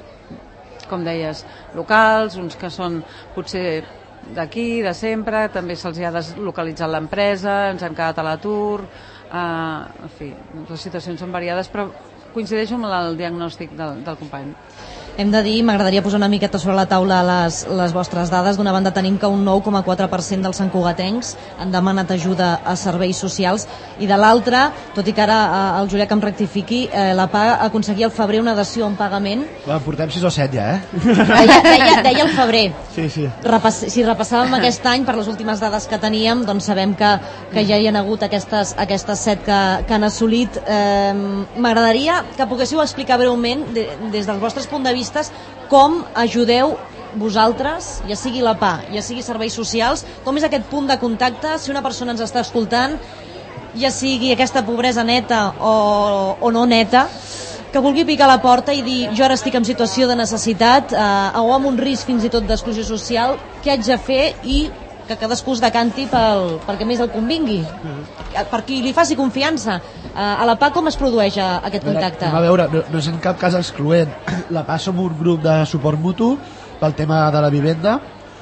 com deies, locals, uns que són potser d'aquí, de sempre, també se'ls ha deslocalitzat l'empresa, ens hem quedat a l'atur. Uh, en fi, les situacions són variades, però coincideixo amb el diagnòstic del, del company. Hem de dir, m'agradaria posar una miqueta sobre la taula les, les vostres dades. D'una banda tenim que un nou coma quatre per cent dels santcugatencs han demanat ajuda a serveis socials i de l'altra, tot i que ara eh, el Julià que em rectifiqui, eh, la P A aconseguia al febrer una dació en pagament. Bueno, portem sis o set ja, eh? Deia, deia, deia el febrer. Sí, sí. Repass, si repassàvem aquest any, per les últimes dades que teníem, doncs sabem que, que ja hi ha hagut aquestes, aquestes set que, que han assolit. Eh, m'agradaria que poguéssiu explicar breument, de, des dels vostres punts de vista, com ajudeu vosaltres, ja sigui la P A, ja sigui serveis socials, com és aquest punt de contacte, si una persona ens està escoltant, ja sigui aquesta pobresa neta o, o no neta, que vulgui picar a la porta i dir jo ara estic en situació de necessitat eh, o amb un risc fins i tot d'exclusió social, què haig de fer i que cadascú es decanti pel, perquè més el convingui, per qui li faci confiança. A la P A com es produeix aquest contacte? A veure, no, no és en cap cas excloent. La P A som un grup de suport mutu pel tema de la vivenda,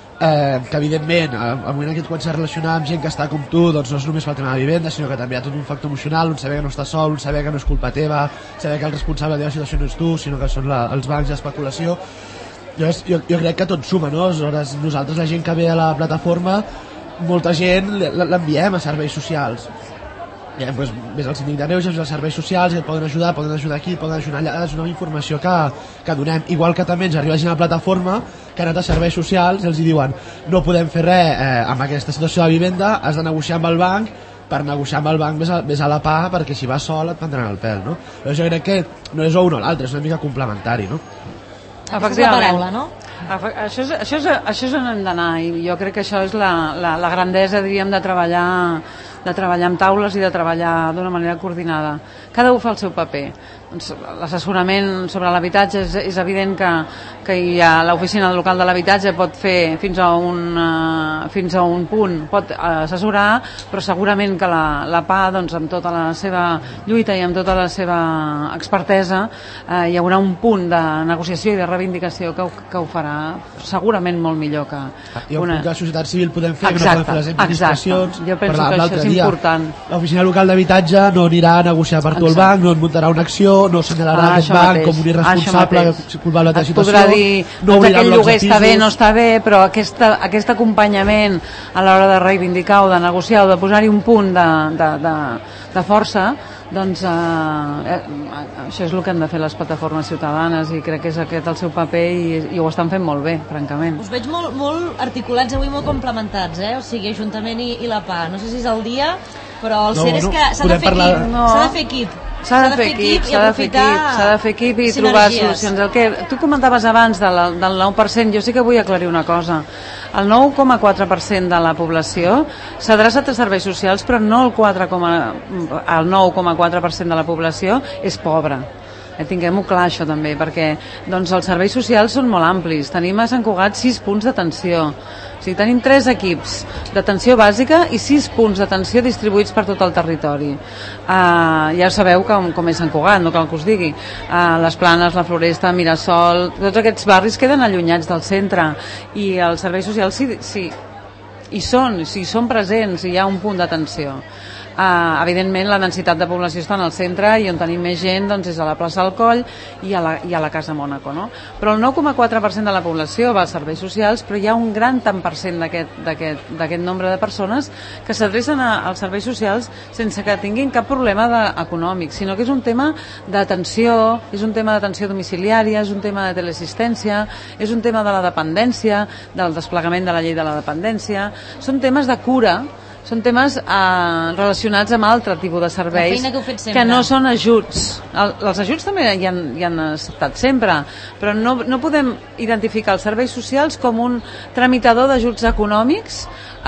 eh, que evidentment al moment que et comences a relacionar amb gent que està com tu, doncs no és només pel tema de la vivenda, sinó que també hi ha tot un factor emocional, un saber que no estàs sol, un saber que no és culpa teva, saber que el responsable de la situació no és tu, sinó que són la, els bancs d'especulació. Jo, jo, jo crec que tot suma, no? Aleshores, nosaltres, la gent que ve a la plataforma, molta gent l'enviem a serveis socials. Ja, doncs, ves al síndic de Greuges, ves als serveis socials, et poden ajudar, poden ajudar aquí, poden ajudar allà, és una informació que, que donem. Igual que també ens arriba gent a la plataforma que han anat a serveis socials i els diuen no podem fer res eh, amb aquesta situació de vivenda, has de negociar amb el banc, per negociar amb el banc vés a, vés a la P A perquè si vas sol et prendran el pèl, no? Però jo crec que no és o un o l'altre, és una mica complementari, no? Aquesta és la paraula, no? Això és, això és, això és on hem d'anar i jo crec que això és la, la, la grandesa, diríem, de treballar de treballar amb taules i de treballar d'una manera coordinada. Cada un fa el seu paper. Doncs l'assessorament sobre l'habitatge és, és evident que, que hi ha l'oficina local de l'habitatge pot fer fins a un, uh, fins a un punt, pot assessorar, però segurament que la, la P A, doncs, amb tota la seva lluita i amb tota la seva expertesa, uh, hi haurà un punt de negociació i de reivindicació que ho, que ho farà segurament molt millor que hi ha un una... punt que la societat civil podem fer, exacte, que no podem fer les administracions. Exacte. Jo penso que això és dia. important. L'oficina local d'habitatge no anirà a negociar per tu el banc, no et muntarà una acció, no assenyalarà ah, aquest banc mateix. Com un irresponsable culpable de la situació. Podrà dir, no doncs aquell lloguer està bé, no està bé, però aquesta, aquest acompanyament a l'hora de reivindicar o de negociar o de posar-hi un punt de, de, de, de força, doncs eh, eh, això és el que han de fer les plataformes ciutadanes i crec que és aquest el seu paper i, i ho estan fent molt bé, francament. Us veig molt, molt articulats avui, molt complementats, eh? O sigui, Ajuntament i, i la P A. No sé si és el dia, però el no, cert és no, que s'ha de fer parlar... equip. No. S'ha de fer equip. S'ha de fer equip, s'ha de fer equip, s'ha de fer equip i trobar solucions. El que tu comentaves abans de la, del nou per cent, jo sí que vull aclarir una cosa. El nou coma quatre per cent de la població s'ha adreçat a serveis socials, però no el, quatre, el nou coma quatre per cent de la població és pobra. Eh, tinguem-ho clar això també, perquè doncs, els serveis socials són molt amplis. Tenim a Sant Cugat sis punts d'atenció. O sigui, tenim tres equips d'atenció bàsica i sis punts d'atenció distribuïts per tot el territori. Uh, ja sabeu com, com és Sant Cugat, no cal que us digui. Uh, les Planes, la Floresta, Mirasol, tots aquests barris queden allunyats del centre i els serveis socials sí, sí, hi són, sí, són presents i hi ha un punt d'atenció. Uh, evidentment la densitat de població està en el centre i on tenim més gent doncs, és a la plaça del Coll i a la, i a la Casa Mònaco, no? Però el nou coma quatre per cent de la població va als serveis socials, però hi ha un gran tant per cent d'aquest nombre de persones que s'adrecen als serveis socials sense que tinguin cap problema de, econòmic, sinó que és un tema d'atenció, és un tema d'atenció domiciliària, és un tema de teleassistència, és un tema de la dependència, del desplegament de la llei de la dependència, són temes de cura, són temes eh, relacionats amb altre tipus de serveis que, que no són ajuts. El, els ajuts també hi han, hi han estat sempre, però no, no podem identificar els serveis socials com un tramitador d'ajuts econòmics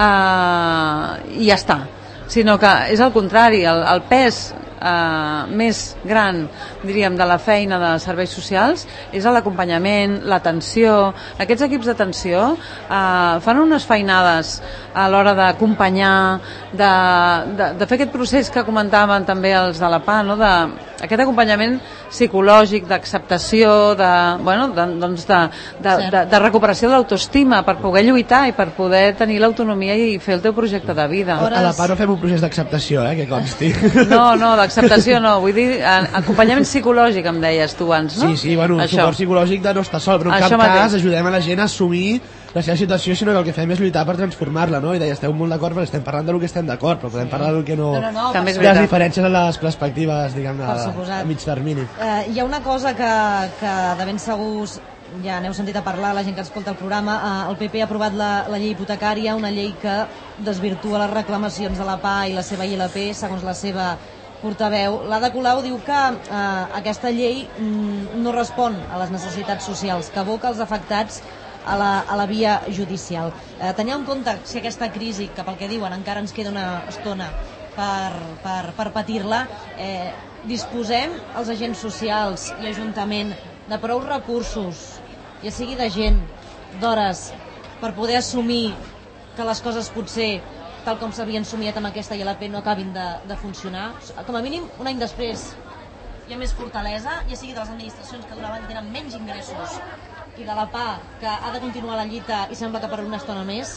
eh, i ja està, sinó que és el contrari, el, el pes Uh, més gran, diríem, de la feina de serveis socials és l'acompanyament, l'atenció. Aquests equips d'atenció uh, fan unes feinades a l'hora d'acompanyar, de, de, de fer aquest procés que comentaven també els de la P A, no? De, aquest acompanyament psicològic, d'acceptació, de, bueno, de, doncs de, de, de, de recuperació de l'autoestima per poder lluitar i per poder tenir l'autonomia i fer el teu projecte de vida. A la P A no fem un procés d'acceptació, eh, que consti. No, no, d'acceptació no, vull dir acompanyament psicològic, em deies tu abans, no? Sí, sí, bueno, un suport psicològic de no estar sol, però en Això cap mateix. cas ajudem a la gent a assumir la seva situació, sinó que el que fem és lluitar per transformar-la, no? I deia, esteu molt d'acord, però estem parlant del que estem d'acord, però podem parlar del que no... No, no, no, També és les diferències en les perspectives, diguem, a, a mig termini. Uh, hi ha una cosa que, que de ben segurs ja n'heu sentit a parlar, la gent que escolta el programa, uh, el P P ha aprovat la, la llei hipotecària, una llei que desvirtua les reclamacions de la P A i la seva I L P, segons la seva portaveu. L'Ada Colau diu que eh, aquesta llei mm, no respon a les necessitats socials, que aboca els afectats a la, a la via judicial. Eh, teniu en compte si aquesta crisi, que pel que diuen encara ens queda una estona per, per, per patir-la, eh, disposem els agents socials i Ajuntament de prou recursos, ja sigui de gent, d'hores, per poder assumir que les coses potser tal com s'havien somiat amb aquesta I L P no acabin de, de funcionar. Com a mínim, un any després hi ha més fortalesa, ja sigui de les administracions que donaven tenen menys ingressos i de la P A que ha de continuar la lluita i sembla que per una estona més.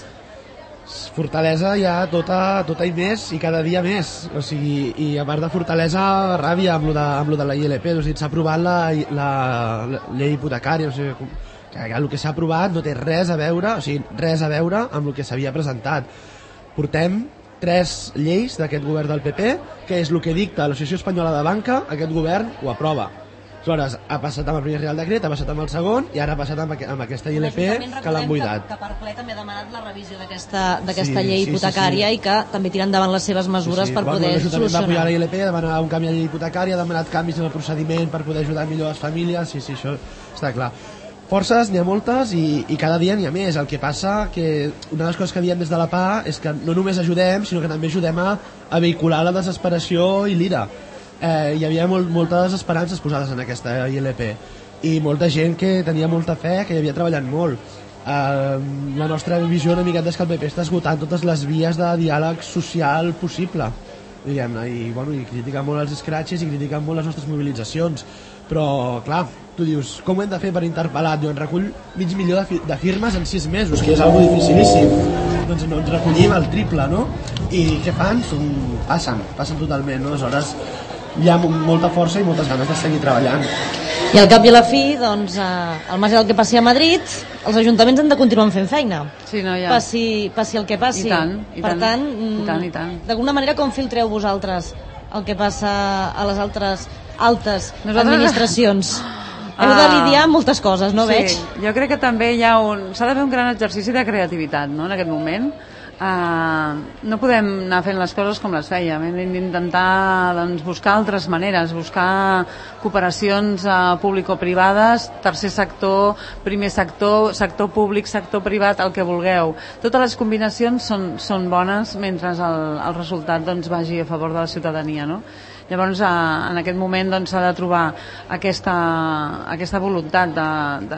Fortalesa hi ha tota, tota i més i cada dia més, o sigui, i a part de fortalesa, ràbia amb lo de, amb lo de la I L P, o sigui, s'ha aprovat la, la, la llei hipotecària, o sigui, que el que s'ha aprovat no té res a veure, o sigui, res a veure amb el que s'havia presentat. Portem tres lleis d'aquest govern del P P, que és el que dicta l'Associació Espanyola de Banca, aquest govern ho aprova. O Aleshores, ha passat amb el primer Real Decret, ha passat amb el segon i ara ha passat amb, amb aquesta I L P que l'han buidat. Que per ple també ha demanat la revisió d'aquesta sí, llei sí, hipotecària sí, sí. I que també tiren davant les seves mesures sí, sí. per bueno, poder solucionar. Va apujar la I L P, ha demanat un canvi a la llei hipotecària, ha demanat canvis en el procediment per poder ajudar millor les famílies, sí, sí, això està clar. Forces n'hi ha moltes i, i cada dia n'hi ha més. El que passa que una de les coses que diem des de la P A és que no només ajudem, sinó que també ajudem a, a vehicular la desesperació i l'ira. Eh, hi havia molt, moltes esperances posades en aquesta I L P i molta gent que tenia molta fe, que hi havia treballat molt. Eh, la nostra visió una miqueta és que el P P està esgotant totes les vies de diàleg social possible, diguem-ne, i, bueno, i critica molt els escratxes i critica molt les nostres mobilitzacions, però clar, tu dius, com ho hem de fer per interpel·lar? Jo en recull mig milió de, fi de firmes en sis mesos, que és algo dificilíssim. Doncs no, ens recollim el triple, no? I què fan? Són, passen, passen totalment, no? Aleshores hi ha molta força i moltes ganes de seguir treballant. I al cap i a la fi, doncs, eh, al marge del que passi a Madrid, els ajuntaments han de continuar fent feina. Sí, no, ja. Passi, passi el que passi. I tant, i per tant, tant, i tant, i tant. d'alguna manera, com filtreu vosaltres el que passa a les altres altes Nosaltres... administracions? Heu de lidiar amb moltes coses, no sí, veig? Jo crec que també hi ha un... S'ha de fer un gran exercici de creativitat, no?, en aquest moment. Uh, no podem anar fent les coses com les fèiem, hem d'intentar doncs, buscar altres maneres, buscar cooperacions uh, público-privades, tercer sector, primer sector, sector públic, sector privat, el que vulgueu. Totes les combinacions són, són bones mentre el, el resultat doncs, vagi a favor de la ciutadania, no? Llavors, uh, en aquest moment doncs, s'ha de trobar aquesta, aquesta voluntat de... de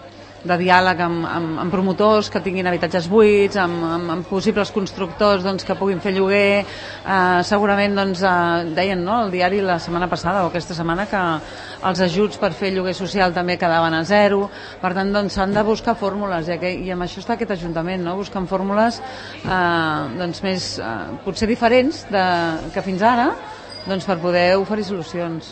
de diàleg amb, amb, amb promotors que tinguin habitatges buits, amb, amb, amb possibles constructors doncs, que puguin fer lloguer. Eh, segurament doncs, eh, deien no, el diari la setmana passada o aquesta setmana que els ajuts per fer lloguer social també quedaven a zero. Per tant, doncs, s'han de buscar fórmules i, aqu i amb això està aquest Ajuntament, no? Buscant fórmules eh, doncs, més, eh, potser diferents de, que fins ara doncs, per poder oferir solucions.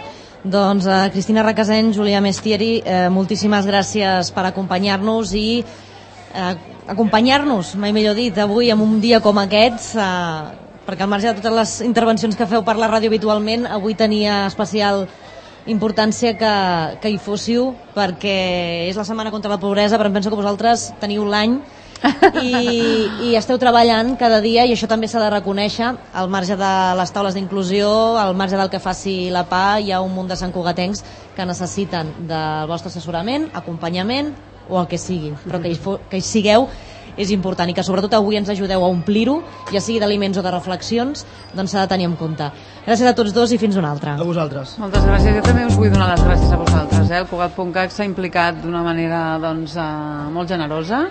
Doncs eh, Cristina Requesens, Julià Mestieri, eh, moltíssimes gràcies per acompanyar-nos i eh, acompanyar-nos, mai millor dit, avui en un dia com aquests, eh, perquè al marge de totes les intervencions que feu per la ràdio habitualment, avui tenia especial importància que, que hi fóssiu, perquè és la setmana contra la pobresa, però em penso que vosaltres teniu l'any i, i esteu treballant cada dia, i això també s'ha de reconèixer, al marge de les taules d'inclusió, al marge del que faci la P A, hi ha un munt de santcugatencs que necessiten del vostre assessorament, acompanyament o el que sigui, però que hi, que hi sigueu és important, i que sobretot avui ens ajudeu a omplir-ho, ja sigui d'aliments o de reflexions, doncs s'ha de tenir en compte. Gràcies a tots dos i fins una altra. A vosaltres. Moltes gràcies. Jo també us vull donar les gràcies a vosaltres. Eh? El Cugat punt cat s'ha implicat d'una manera doncs, eh, molt generosa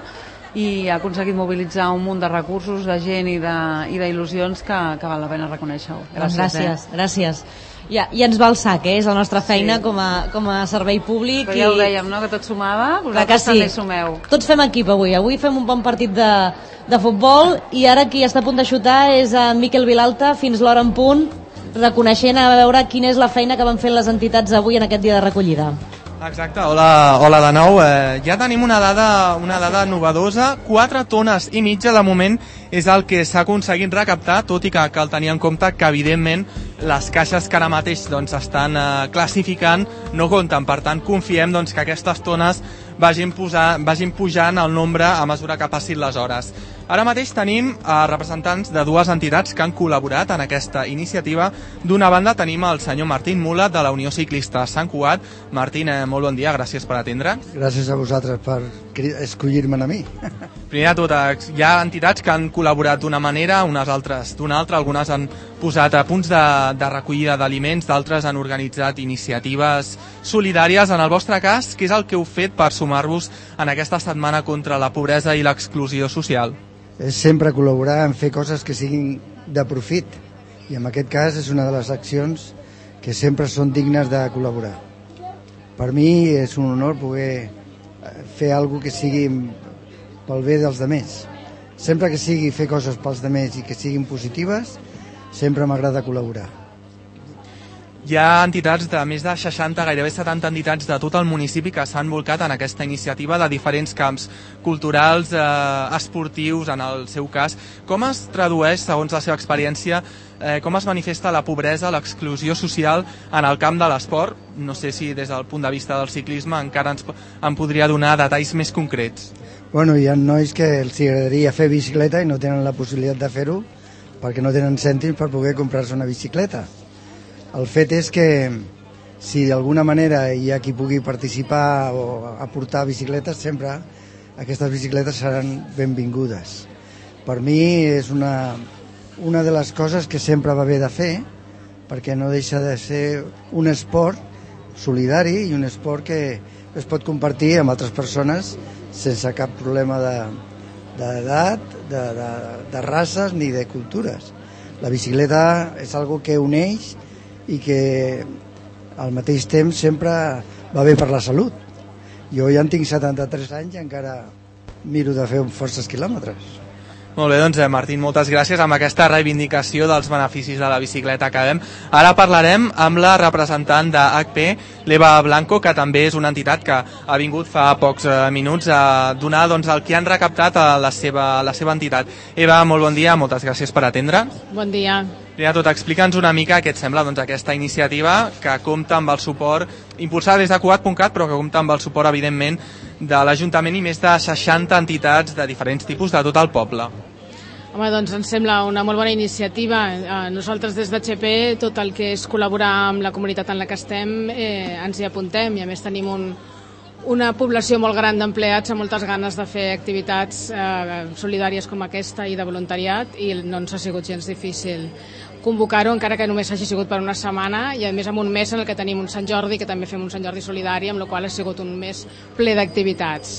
i ha aconseguit mobilitzar un munt de recursos, de gent i d'il·lusions que, que val la pena reconèixer-ho. Gràcies. Gràcies. Eh? gràcies. Ja, ja ens va el sac, eh? És la nostra feina sí. com, a, com a servei públic. Però ja ho dèiem, no?, que tot sumava, vosaltres sí. també sumeu. Tots fem equip avui, avui fem un bon partit de, de futbol, i ara qui està a punt de xutar és en Miquel Vilalta, fins l'hora en punt, reconeixent a veure quina és la feina que van fer les entitats avui en aquest dia de recollida. Exacte, hola, hola de nou. Eh, ja tenim una dada, una dada novedosa, quatre tones i mitja de moment és el que s'ha aconseguit recaptar, tot i que cal tenir en compte que evidentment les caixes que ara mateix doncs, estan eh, classificant no compten, per tant confiem doncs, que aquestes tones vagin, posar, vagin pujant el nombre a mesura que passin les hores. Ara mateix tenim eh, representants de dues entitats que han col·laborat en aquesta iniciativa. D'una banda tenim el senyor Martín Mula de la Unió Ciclista Sant Cugat. Martín, eh, molt bon dia, gràcies per atendre. Gràcies a vosaltres per escollir-me a mi. Primer de tot, hi ha entitats que han col·laborat d'una manera, unes altres d'una altra, algunes han posat a punts de, de recollida d'aliments, d'altres han organitzat iniciatives solidàries. En el vostre cas, què és el que heu fet per sumar-vos en aquesta setmana contra la pobresa i l'exclusió social? És sempre col·laborar en fer coses que siguin de profit, i en aquest cas és una de les accions que sempre són dignes de col·laborar. Per mi és un honor poder fer alguna que sigui pel bé dels demés. Sempre que sigui fer coses pels demés i que siguin positives, sempre m'agrada col·laborar. Hi ha entitats de més de seixanta, gairebé setanta entitats de tot el municipi que s'han volcat en aquesta iniciativa de diferents camps culturals, eh, esportius, en el seu cas. Com es tradueix, segons la seva experiència, eh, com es manifesta la pobresa, l'exclusió social en el camp de l'esport? No sé si des del punt de vista del ciclisme encara ens en podria donar detalls més concrets. Bueno, hi ha nois que els agradaria fer bicicleta i no tenen la possibilitat de fer-ho perquè no tenen cèntims per poder comprar-se una bicicleta. El fet és que si d'alguna manera hi ha qui pugui participar o aportar bicicletes, sempre aquestes bicicletes seran benvingudes. Per mi és una, una de les coses que sempre va bé de fer, perquè no deixa de ser un esport solidari i un esport que es pot compartir amb altres persones sense cap problema d'edat, de, de, de, de races ni de cultures. La bicicleta és algo que uneix i que al mateix temps sempre va bé per la salut. Jo ja en tinc setanta-tres anys i encara miro de fer forces quilòmetres. Molt bé, doncs Martín, moltes gràcies. Amb aquesta reivindicació dels beneficis de la bicicleta acabem. Ara parlarem amb la representant de H P, l'Eva Blanco, que també és una entitat que ha vingut fa pocs minuts a donar doncs, el que han recaptat a la seva, a la seva entitat. Eva, molt bon dia, moltes gràcies per atendre. Bon dia. Primer de tot, explica'ns una mica què et sembla doncs, aquesta iniciativa que compta amb el suport, impulsada des de Cugat punt cat, però que compta amb el suport, evidentment, de l'Ajuntament i més de seixanta entitats de diferents tipus de tot el poble. Home, doncs ens sembla una molt bona iniciativa. Nosaltres des de H P tot el que és col·laborar amb la comunitat en la que estem eh, ens hi apuntem i a més tenim un, una població molt gran d'empleats amb moltes ganes de fer activitats eh, solidàries com aquesta i de voluntariat i no ens ha sigut gens difícil convocar-ho, encara que només hagi sigut per una setmana i a més en un mes en el que tenim un Sant Jordi, que també fem un Sant Jordi solidari, amb la qual ha sigut un mes ple d'activitats.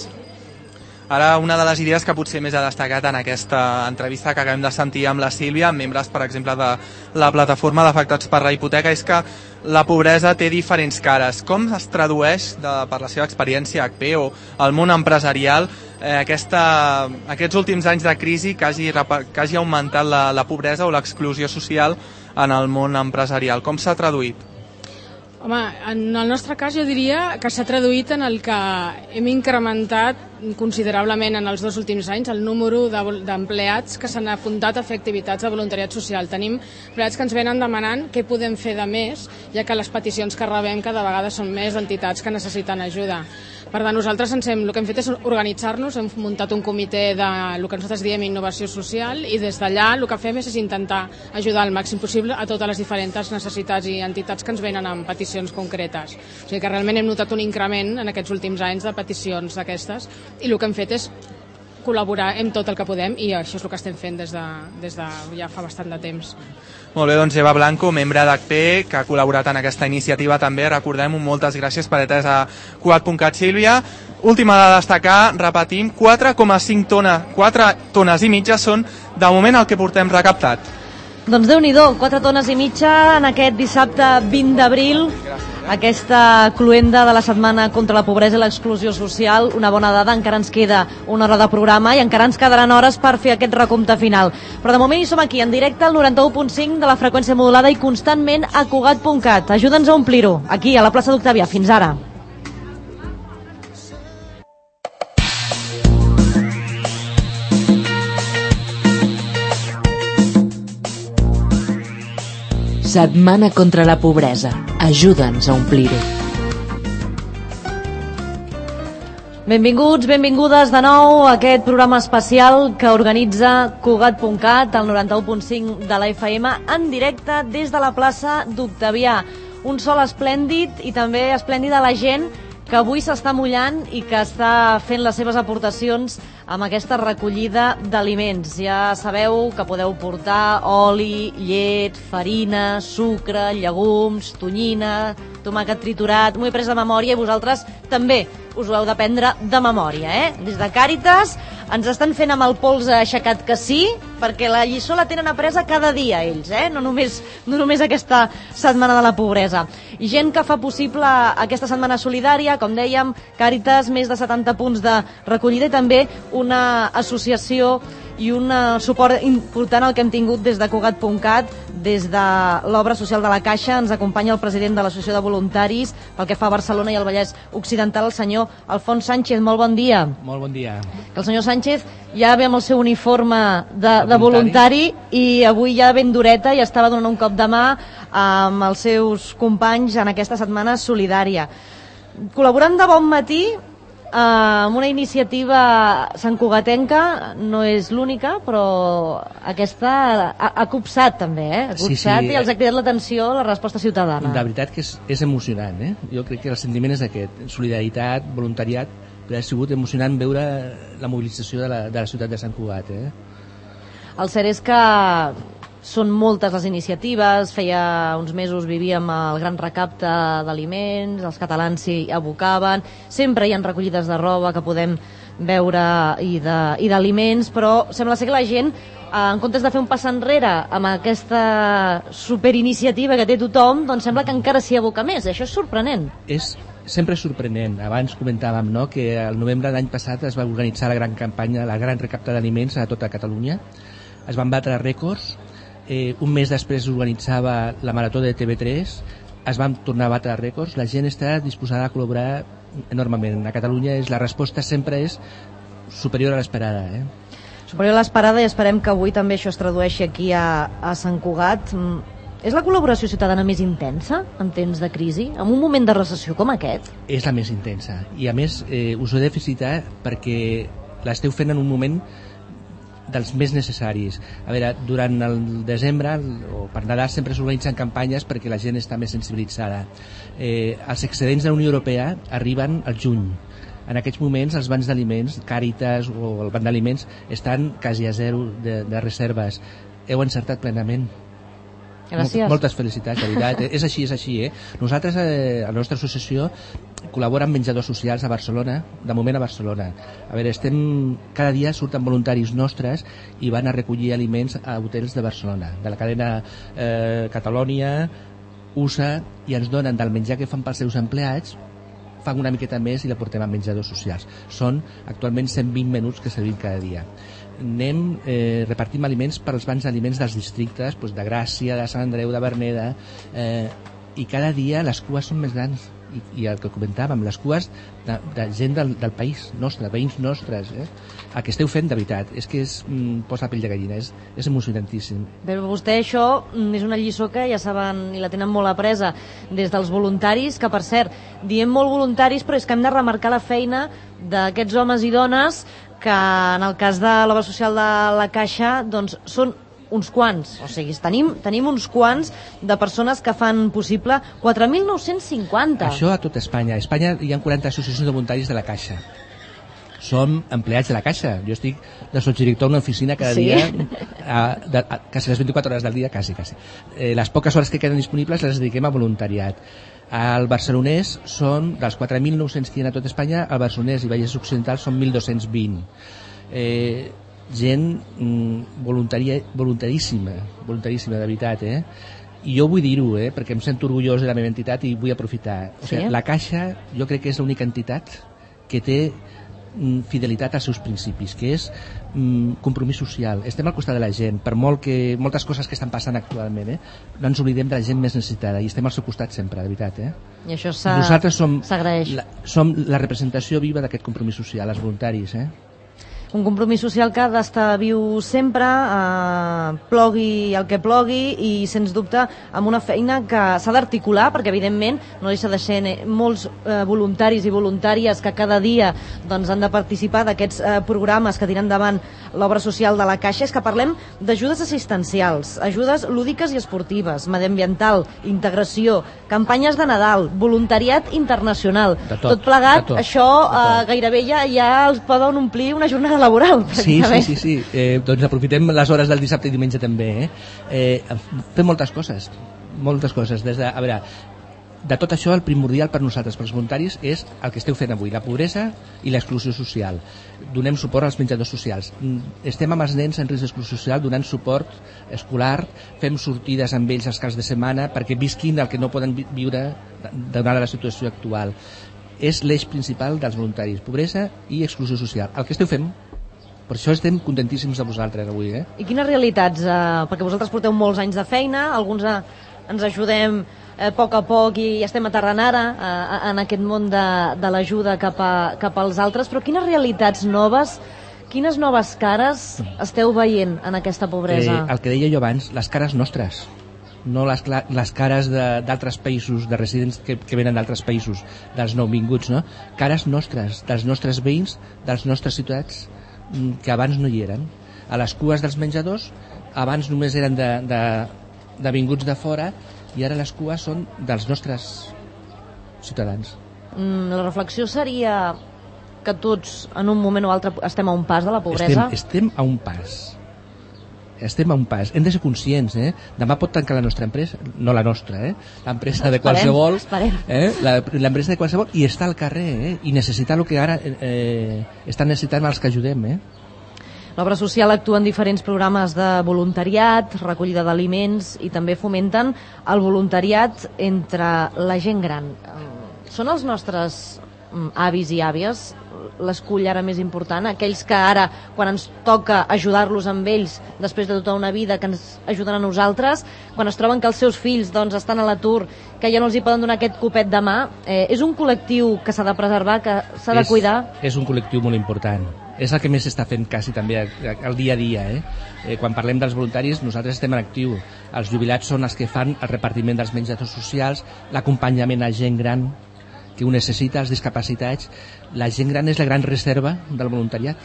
Ara, una de les idees que potser més ha destacat en aquesta entrevista que acabem de sentir amb la Sílvia, amb membres, per exemple, de la plataforma d'afectats per la hipoteca, és que la pobresa té diferents cares. Com es tradueix, de, per la seva experiència a H P o al món empresarial, eh, aquesta, aquests últims anys de crisi que hagi, que hagi augmentat la, la pobresa o l'exclusió social en el món empresarial? Com s'ha traduït? Home, en el nostre cas jo diria que s'ha traduït en el que hem incrementat considerablement en els dos últims anys el número d'empleats que s'han apuntat a fer activitats de voluntariat social. Tenim empleats que ens venen demanant què podem fer de més, ja que les peticions que rebem cada vegada són més entitats que necessiten ajuda. Per tant, nosaltres ens hem, el que hem fet és organitzar-nos, hem muntat un comitè de el que nosaltres diem innovació social i des d'allà el que fem és, és intentar ajudar al màxim possible a totes les diferents necessitats i entitats que ens venen amb peticions concretes. O sigui que realment hem notat un increment en aquests últims anys de peticions d'aquestes i el que hem fet és col·laborar amb tot el que podem i això és el que estem fent des de, des de ja fa bastant de temps. Molt bé, doncs Eva Blanco, membre d'H P, que ha col·laborat en aquesta iniciativa també, recordem-ho, moltes gràcies per atès a Cugat punt cat. Sílvia, última de destacar, repetim, quatre coma cinc tones, quatre tones i mitja són de moment el que portem recaptat. Doncs Déu-n'hi-do, quatre tones i mitja en aquest dissabte vint d'abril, aquesta cluenda de la setmana contra la pobresa i l'exclusió social, una bona dada, encara ens queda una hora de programa i encara ens quedaran hores per fer aquest recompte final. Però de moment hi som aquí, en directe al noranta-u punt cinc de la freqüència modulada i constantment a Cugat punt cat. Ajuda'ns a omplir-ho, aquí a la plaça d'Octavià. Fins ara. Setmana contra la pobresa. Ajuda'ns a omplir-ho. Benvinguts, benvingudes de nou a aquest programa especial que organitza Cugat punt cat, el noranta-u punt cinc de la F M, en directe des de la plaça d'Octavià. Un sol esplèndid i també esplèndida la gent que avui s'està mullant i que està fent les seves aportacions amb aquesta recollida d'aliments. Ja sabeu que podeu portar oli, llet, farina, sucre, llegums, tonyina, tomàquet triturat. M'ho he pres de memòria i vosaltres també us ho heu de prendre de memòria, eh? Des de Càritas ens estan fent amb el pols aixecat que sí, perquè la lliçó la tenen apresa cada dia ells, eh? No només, no només aquesta setmana de la pobresa. I gent que fa possible aquesta setmana solidària, com dèiem, Càritas, més de setanta punts de recollida i també una associació i un suport important el que hem tingut des de Cugat punt cat Des de l'obra social de la Caixa ens acompanya el president de l'Associació de Voluntaris pel que fa a Barcelona i el Vallès Occidental, el senyor Alfons Sánchez. Molt bon dia. Molt bon dia. Que el senyor Sánchez ja ve amb el seu uniforme de, de voluntari i avui ja ben dureta i estava donant un cop de mà amb els seus companys en aquesta setmana solidària. Col·laborant de bon matí amb una iniciativa santcugatenca, no és l'única, però aquesta ha, ha copsat també, eh? Ha copsat sí, sí. I els ha cridat l'atenció la resposta ciutadana. De veritat que és, és emocionant, eh? Jo crec que el sentiment és aquest, solidaritat, voluntariat, però ha sigut emocionant veure la mobilització de la, de la ciutat de Sant Cugat, eh? El cert és que són moltes les iniciatives, feia uns mesos vivíem el gran recapte d'aliments, els catalans s'hi abocaven, sempre hi ha recollides de roba que podem veure i d'aliments, però sembla ser que la gent, en comptes de fer un pas enrere amb aquesta superiniciativa que té tothom, doncs sembla que encara s'hi aboca més. Això és sorprenent. És sempre sorprenent. Abans comentàvem, no?, que el novembre de l'any passat es va organitzar la gran campanya, la gran recapte d'aliments a tota Catalunya. Es van batre rècords. Eh, un mes després organitzava la Marató de T V tres, es van tornar a batre rècords, la gent està disposada a col·laborar enormement. A Catalunya és, la resposta sempre és superior a l'esperada. Eh? Superior a l'esperada, i esperem que avui també això es tradueixi aquí a, a Sant Cugat. És la col·laboració ciutadana més intensa en temps de crisi, en un moment de recessió com aquest? És la més intensa, i a més eh, us ho he de felicitar perquè l'esteu fent en un moment dels més necessaris. A veure, durant el desembre o per Nadal sempre s'organitzen campanyes perquè la gent està més sensibilitzada. Eh, els excedents de la Unió Europea arriben al juny. En aquests moments els bancs d'aliments, Càritas o el banc d'aliments, estan quasi a zero de, de reserves. Heu encertat plenament. Gràcies. Moltes felicitats, de veritat. És així, és així. Eh? Nosaltres, eh, a la nostra associació, col·labora amb menjadors socials a Barcelona, de moment a Barcelona. A veure, estem, cada dia surten voluntaris nostres i van a recollir aliments a hotels de Barcelona, de la cadena eh, Catalònia, U S A, i ens donen del menjar que fan pels seus empleats, fan una miqueta més i la portem a menjadors socials. Són actualment cent vint menús que servim cada dia. Anem, eh, repartim aliments per als bancs d'aliments dels districtes, doncs de Gràcia, de Sant Andreu, de Verneda, eh, i cada dia les cues són més grans. I, i el que comentàvem, les cues de, de gent del, del país nostre, veïns nostres, eh? El que esteu fent de veritat és que és, mm, posa la pell de gallina, és, és emocionantíssim. Però vostè això és una lliçó que ja saben i la tenen molt apresa des dels voluntaris, que per cert, diem molt voluntaris, però és que hem de remarcar la feina d'aquests homes i dones que en el cas de l'obra social de la Caixa doncs són uns quants, o sigui, tenim, tenim uns quants de persones que fan possible quatre mil nou-cents cinquanta. Això a tot Espanya. A Espanya hi ha quaranta associacions de voluntaris de la Caixa. Som empleats de la Caixa. Jo estic de sotsdirector en una oficina cada sí. dia, a, de, a, quasi les vint-i-quatre hores del dia, quasi, quasi. Eh, les poques hores que queden disponibles les dediquem a voluntariat. Al barcelonès són, dels quatre mil nou-cents que hi ha a tot Espanya, al barcelonès i Vallès Occidental són mil dos-cents vint. Eh, gent mm, voluntaria, voluntaríssima, voluntaríssima de veritat, eh? I jo vull dir-ho, eh? Perquè em sento orgullós de la meva entitat i vull aprofitar. O sigui, sí? La Caixa jo crec que és l'única entitat que té mm, fidelitat als seus principis, que és mm, compromís social. Estem al costat de la gent, per molt que moltes coses que estan passant actualment, eh? No ens oblidem de la gent més necessitada i estem al seu costat sempre, de veritat, eh? I això nosaltres som la, som la representació viva d'aquest compromís social, els voluntaris, eh? Un compromís social que ha d'estar viu sempre, eh, plogui el que plogui, i sens dubte amb una feina que s'ha d'articular, perquè evidentment no deixa de ser molts eh, voluntaris i voluntàries que cada dia doncs, han de participar d'aquests eh, programes que tiren endavant l'obra social de la Caixa. És que parlem d'ajudes assistencials, ajudes lúdiques i esportives, mediambiental, integració, campanyes de Nadal, voluntariat internacional. De tot, tot plegat, de tot, això de tot. Eh, gairebé ja, ja els poden omplir una jornada laboral. Sí, sí, sí, sí. Eh, doncs aprofitem les hores del dissabte i diumenge també, eh? Eh, fem moltes coses, moltes coses. Des de, a veure, de tot això el primordial per nosaltres, per als voluntaris, és el que esteu fent avui, la pobresa i l'exclusió social. Donem suport als menjadors socials. Estem amb els nens en risc d'exclusió social donant suport escolar, fem sortides amb ells els caps de setmana perquè visquin el que no poden viure donada la situació actual. És l'eix principal dels voluntaris, pobresa i exclusió social. El que esteu fent Per això estem contentíssims de vosaltres avui. Eh? I quines realitats? Eh, perquè vosaltres porteu molts anys de feina, alguns eh, ens ajudem eh, a poc a poc i estem aterrant ara eh, en aquest món de, de l'ajuda cap, a, cap als altres, però quines realitats noves, quines noves cares esteu veient en aquesta pobresa? Eh, el que deia jo abans, les cares nostres, no les, les cares d'altres països, de residents que, que venen d'altres països, dels nouvinguts, no? Cares nostres, dels nostres veïns, dels nostres ciutats, que abans no hi eren. A les cues dels menjadors, abans només eren de, de, de vinguts de fora, i ara les cues són dels nostres ciutadans. Mm, la reflexió seria que tots, en un moment o altre, estem a un pas de la pobresa? Estem, estem a un pas. Estem a un pas. Hem de ser conscients, eh? Demà pot tancar la nostra empresa, no la nostra, eh? L'empresa de qualsevol, eh? L'empresa de qualsevol, i està al carrer, eh? I necessita el que ara eh, estan necessitant els que ajudem, eh? L'obra social actua en diferents programes de voluntariat, recollida d'aliments, i també fomenten el voluntariat entre la gent gran. Són els nostres avis i àvies l'escull ara més important, aquells que ara, quan ens toca ajudar-los amb ells, després de tota una vida que ens ajuden a nosaltres, quan es troben que els seus fills doncs, estan a l'atur, que ja no els hi poden donar aquest copet de mà, eh, és un col·lectiu que s'ha de preservar, que s'ha de cuidar? És un col·lectiu molt important. És el que més s'està fent quasi també el dia a dia. Eh? Eh, quan parlem dels voluntaris, nosaltres estem en actiu. Els jubilats són els que fan el repartiment dels menjadors socials, l'acompanyament a gent gran que ho necessita, els discapacitats. La gent gran és la gran reserva del voluntariat.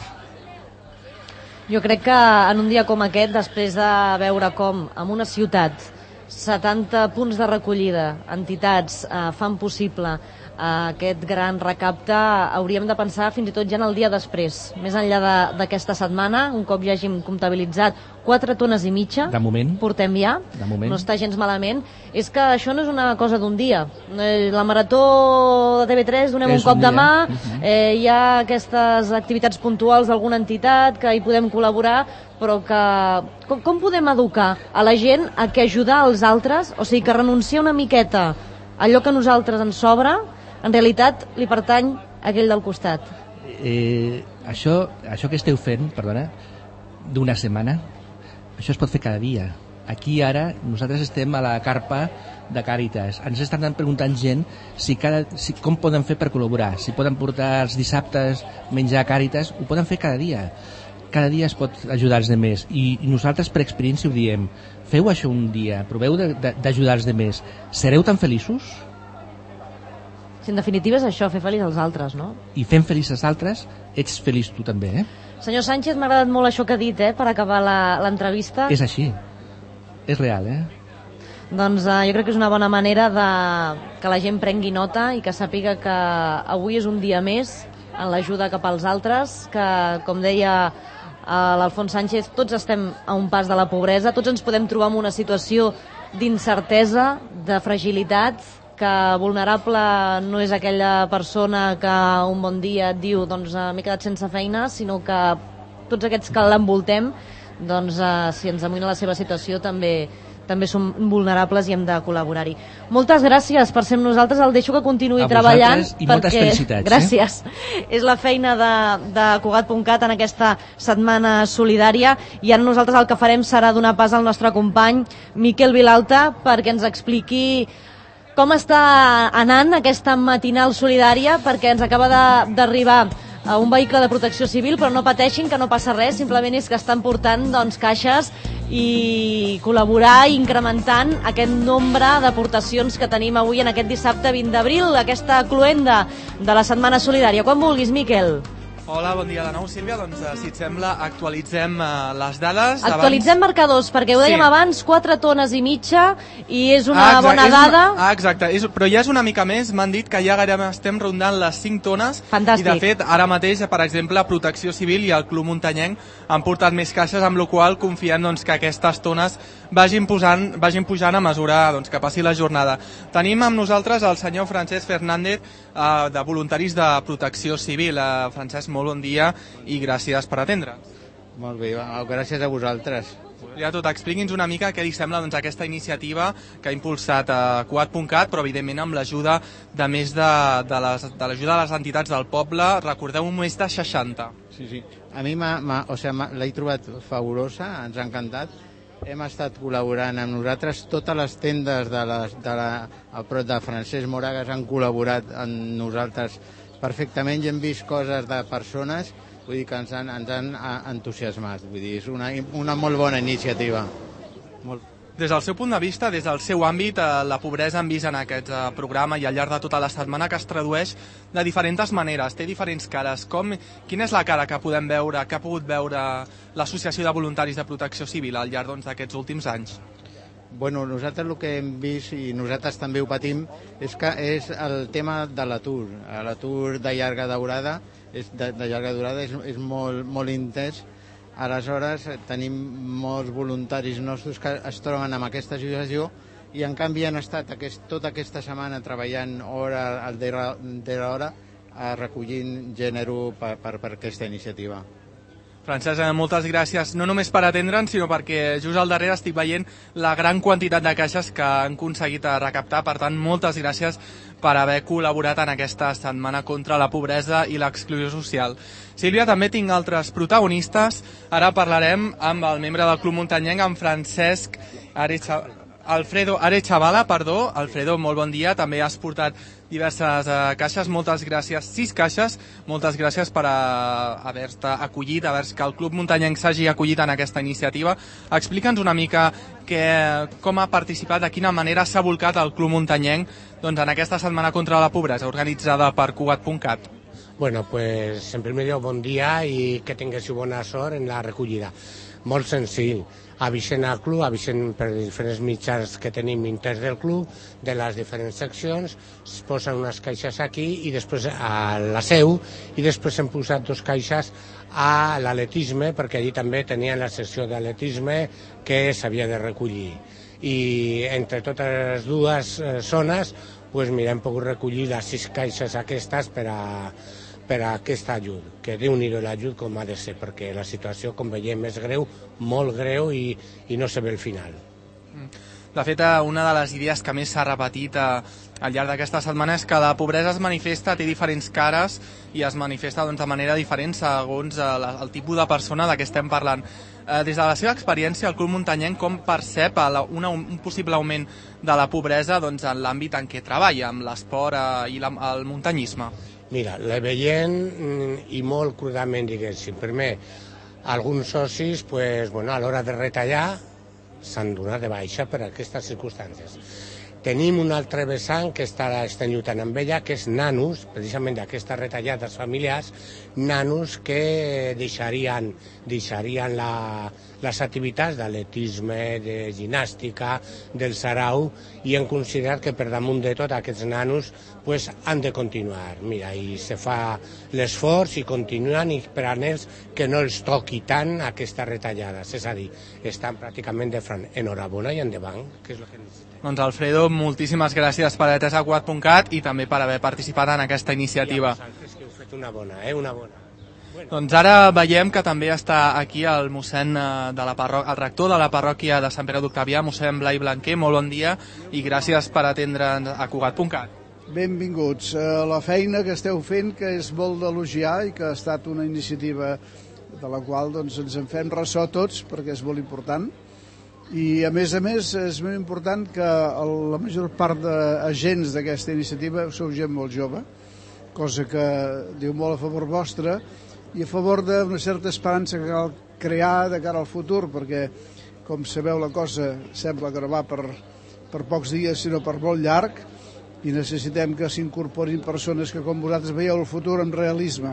Jo crec que en un dia com aquest, després de veure com en una ciutat setanta punts de recollida, entitats eh, fan possible eh, aquest gran recapte, hauríem de pensar fins i tot ja en el dia després, més enllà d'aquesta setmana, un cop ja hàgim comptabilitzat quatre tones i mitja, de moment, portem ja, de moment. No està gens malament. És que això no és una cosa d'un dia. La marató de T V tres donem és un cop un de mà, eh, hi ha aquestes activitats puntuals d'alguna entitat que hi podem col·laborar, però que com, com podem educar a la gent a que ajudar els altres, o sigui que renunciar una miqueta a allò que a nosaltres ens sobra, en realitat li pertany a aquell del costat? Eh, això, això que esteu fent, perdona, d'una setmana, això es pot fer cada dia. Aquí ara nosaltres estem a la carpa de Càritas. Ens estan preguntant gent si cada, si, com poden fer per col·laborar, si poden portar els dissabtes menjar a Càritas, ho poden fer cada dia. Cada dia es pot ajudar els demés, i, i nosaltres per experiència ho diem. Feu això un dia, proveu d'ajudar els demés. Sereu tan feliços? Si en definitiva és això, fer feliç als altres, no? I fent feliç als altres, ets feliç tu també, eh? Senyor Sánchez, m'ha agradat molt això que ha dit, eh, per acabar l'entrevista. És així, és real, eh? Doncs eh, jo crec que és una bona manera de que la gent prengui nota i que sàpiga que avui és un dia més en l'ajuda cap als altres, que, com deia l'Alfons Sánchez, tots estem a un pas de la pobresa, tots ens podem trobar en una situació d'incertesa, de fragilitat, que vulnerable no és aquella persona que un bon dia et diu doncs m'he quedat sense feina, sinó que tots aquests que l'envoltem, doncs eh, si ens amoïna la seva situació també també som vulnerables i hem de col·laborar-hi. Moltes gràcies per ser amb nosaltres, el deixo que continuï treballant. I moltes felicitats. Gràcies. Eh? És la feina de, de Cugat punt cat en aquesta setmana solidària, i ara nosaltres el que farem serà donar pas al nostre company Miquel Vilalta perquè ens expliqui com està anant aquesta matinal solidària, perquè ens acaba d'arribar a un vehicle de protecció civil, però no pateixin, que no passa res, simplement és que estan portant doncs, caixes i col·laborar i incrementant aquest nombre d'aportacions que tenim avui en aquest dissabte vint d'abril, aquesta cloenda de la Setmana Solidària. Quan vulguis, Miquel. Hola, bon dia de nou, Sílvia. Doncs, si et sembla, actualitzem uh, les dades. Actualitzem abans... marcadors, perquè ho dèiem sí. abans, quatre tones i mitja, i és una ah, exacte, bona és dada. Una... Ah, exacte, és... però ja és una mica més. M'han dit que ja gairebé estem rondant les cinc tones. Fantàstic. I, de fet, ara mateix, per exemple, Protecció Civil i el Club Muntanyenc han portat més caixes, amb la qual cosa confiem doncs, que aquestes tones vagin, posant, vagin pujant a mesura doncs, que passi la jornada. Tenim amb nosaltres el senyor Francesc Fernández, uh, de Voluntaris de Protecció Civil. Uh, Francesc, molt bon dia i gràcies per atendre. Molt bé, gràcies a vosaltres. Ja tot, expliqui'ns una mica què li sembla doncs, aquesta iniciativa que ha impulsat a Cugat punt cat, però evidentment amb l'ajuda de més de, de, les, de l'ajuda de les entitats del poble, recordeu un més de seixanta. Sí, sí. A mi m'ha, m'ha, o sigui, l'he trobat fabulosa, ens ha encantat. Hem estat col·laborant amb nosaltres, totes les tendes de, les, de la, a prop de Francesc Moragas han col·laborat amb nosaltres perfectament i hem vist coses de persones, vull dir que ens han, ens han entusiasmat, vull dir, és una, una molt bona iniciativa. Molt... Des del seu punt de vista, des del seu àmbit, la pobresa hem vist en aquest programa i al llarg de tota la setmana que es tradueix de diferents maneres, té diferents cares. Com, quina és la cara que podem veure, que ha pogut veure l'Associació de Voluntaris de Protecció Civil al llarg doncs, d'aquests últims anys? Bueno, nosaltres el que hem vist, i nosaltres també ho patim, és que és el tema de l'atur. L'atur de llarga durada, és de, de llarga durada és, és molt, molt intens. Aleshores, tenim molts voluntaris nostres que es troben en aquesta situació i en canvi han estat aquest, tota aquesta setmana treballant hora al darrere hora recollint gènere per, per, per aquesta iniciativa. Francesc, moltes gràcies, no només per atendre'ns, sinó perquè just al darrere estic veient la gran quantitat de caixes que han aconseguit recaptar. Per tant, moltes gràcies per haver col·laborat en aquesta setmana contra la pobresa i l'exclusió social. Sílvia, també tinc altres protagonistes. Ara parlarem amb el membre del Club Muntanyenc, en Francesc Arecha... Alfredo Arechavala, perdó. Alfredo, molt bon dia. També has portat diverses uh, caixes, moltes gràcies, sis caixes, moltes gràcies per uh, haver-te acollit, haver que el Club Muntanyenc s'hagi acollit en aquesta iniciativa. Explica'ns una mica que, com ha participat, de quina manera s'ha volcat el Club Muntanyenc doncs, en aquesta setmana contra la pobresa organitzada per Cugat punt cat. Bueno, pues en primer lloc, bon dia i que tinguéssiu bona sort en la recollida. Molt senzill. Avisem al club, avisem per diferents mitjans que tenim interns del club, de les diferents seccions, es posen unes caixes aquí i després a la seu, i després hem posat dos caixes a l'atletisme, perquè allí també tenien la secció d'atletisme que s'havia de recollir. I entre totes les dues zones, pues, mira, hem pogut recollir les sis caixes aquestes per a per a aquest ajut, que Déu-n'hi-do l'ajut com ha de ser, perquè la situació, com veiem, és greu, molt greu i, i no se ve el final. De fet, una de les idees que més s'ha repetit al llarg d'aquesta setmana és que la pobresa es manifesta, té diferents cares i es manifesta doncs, de manera diferent segons el, el tipus de persona de què estem parlant. Des de la seva experiència, el Club Muntanyenc com percep una, un possible augment de la pobresa doncs, en l'àmbit en què treballa, amb l'esport eh, i la, el muntanyisme? Mira, la veiem i molt crudament, diguéssim. Primer, alguns socis, pues, bueno, a l'hora de retallar, s'han donat de baixa per aquestes circumstàncies. Tenim un altre vessant que està, estem lluitant amb ella, que és nanos, precisament d'aquestes retallades familiars, nanos que deixarien, deixarien la, les activitats d'atletisme, de gimnàstica, del sarau, i hem considerat que per damunt de tot aquests nanos pues, han de continuar. Mira, i se fa l'esforç i continuen, i per a ells que no els toqui tant aquestes retallades. És a dir, estan pràcticament de front. Enhorabona i endavant, que és el que necessitem. Doncs Alfredo, moltíssimes gràcies per haver atès a Cugat punt cat i també per haver participat en aquesta iniciativa. I a vosaltres que heu fet una bona, eh? Una bona. Bueno. Doncs ara veiem que també està aquí el mossèn de la parròquia, el rector de la parròquia de Sant Pere d'Octavià, mossèn Blai Blanquer, molt bon dia i gràcies per atendre'ns a Cugat punt cat. Benvinguts. La feina que esteu fent, que és molt d'elogiar i que ha estat una iniciativa de la qual doncs, ens en fem ressò tots perquè és molt important. I a més a més és molt important que la major part d'agents d'aquesta iniciativa sou gent molt jove, cosa que diu molt a favor vostre i a favor d'una certa esperança que cal crear de cara al futur, perquè com sabeu la cosa sembla que no va per, per pocs dies sinó per molt llarg i necessitem que s'incorporin persones que com vosaltres veieu el futur amb realisme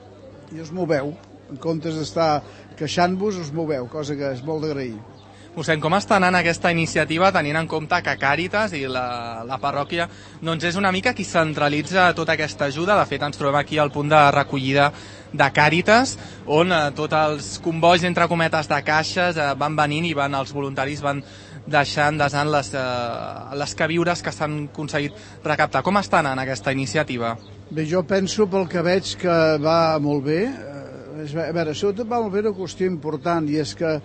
i us moveu, en comptes d'estar queixant-vos us moveu, cosa que és molt d'agrair. Mossèn, com està anant aquesta iniciativa tenint en compte que Càritas i la, la parròquia doncs és una mica qui centralitza tota aquesta ajuda? De fet, ens trobem aquí al punt de recollida de Càritas, on eh, tots els convois, entre cometes, de caixes eh, van venint i van, els voluntaris van deixant, desant les, eh, les queviures que s'han aconseguit recaptar. Com està anant aquesta iniciativa? Bé, jo penso pel que veig que va molt bé. A veure, sobretot va molt bé una qüestió important i és que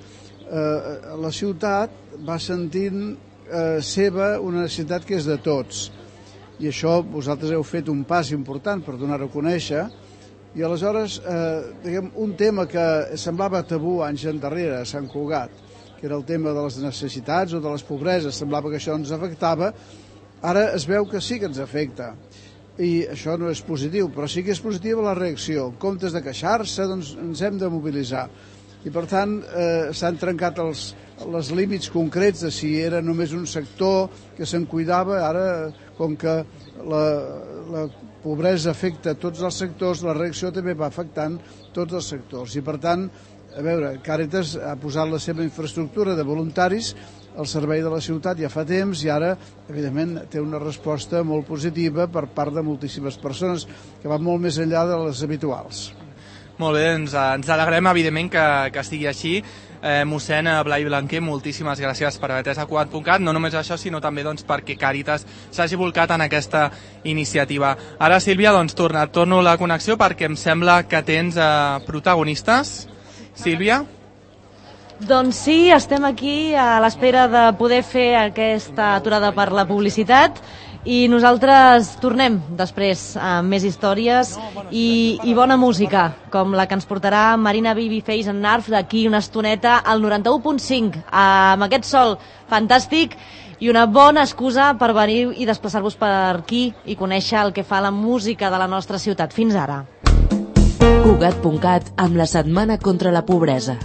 eh, la ciutat va sentint eh, seva una necessitat que és de tots. I això vosaltres heu fet un pas important per donar-ho a conèixer, i aleshores, eh, diguem, un tema que semblava tabú anys endarrere a Sant Cugat, que era el tema de les necessitats o de les pobreses, semblava que això ens afectava, ara es veu que sí que ens afecta. I això no és positiu, però sí que és positiva la reacció. En comptes de queixar-se, doncs ens hem de mobilitzar. I per tant, eh, s'han trencat els, els límits concrets de si era només un sector que se'n cuidava. Ara, com que la, la pobresa afecta tots els sectors, la reacció també va afectant tots els sectors. I per tant, a veure, Càritas ha posat la seva infraestructura de voluntaris al servei de la ciutat ja fa temps i ara, evidentment, té una resposta molt positiva per part de moltíssimes persones que van molt més enllà de les habituals. Molt bé, ens, ens alegrem, evidentment, que, que sigui així. Eh, mossèn Blai Blanquer, moltíssimes gràcies per haver atès a Cugat punt cat, no només això, sinó també doncs, perquè Càritas s'hagi volcat en aquesta iniciativa. Ara, Sílvia, doncs, torna, torno la connexió perquè em sembla que tens eh, protagonistes. Sílvia? Doncs sí, estem aquí a l'espera de poder fer aquesta aturada per la publicitat i nosaltres tornem després amb més històries i, i bona música, com la que ens portarà Marina Babyface en Narf d'aquí una estoneta al noranta-u punt cinc, amb aquest sol fantàstic i una bona excusa per venir i desplaçar-vos per aquí i conèixer el que fa la música de la nostra ciutat. Fins ara. Cugat punt cat amb la setmana contra la pobresa.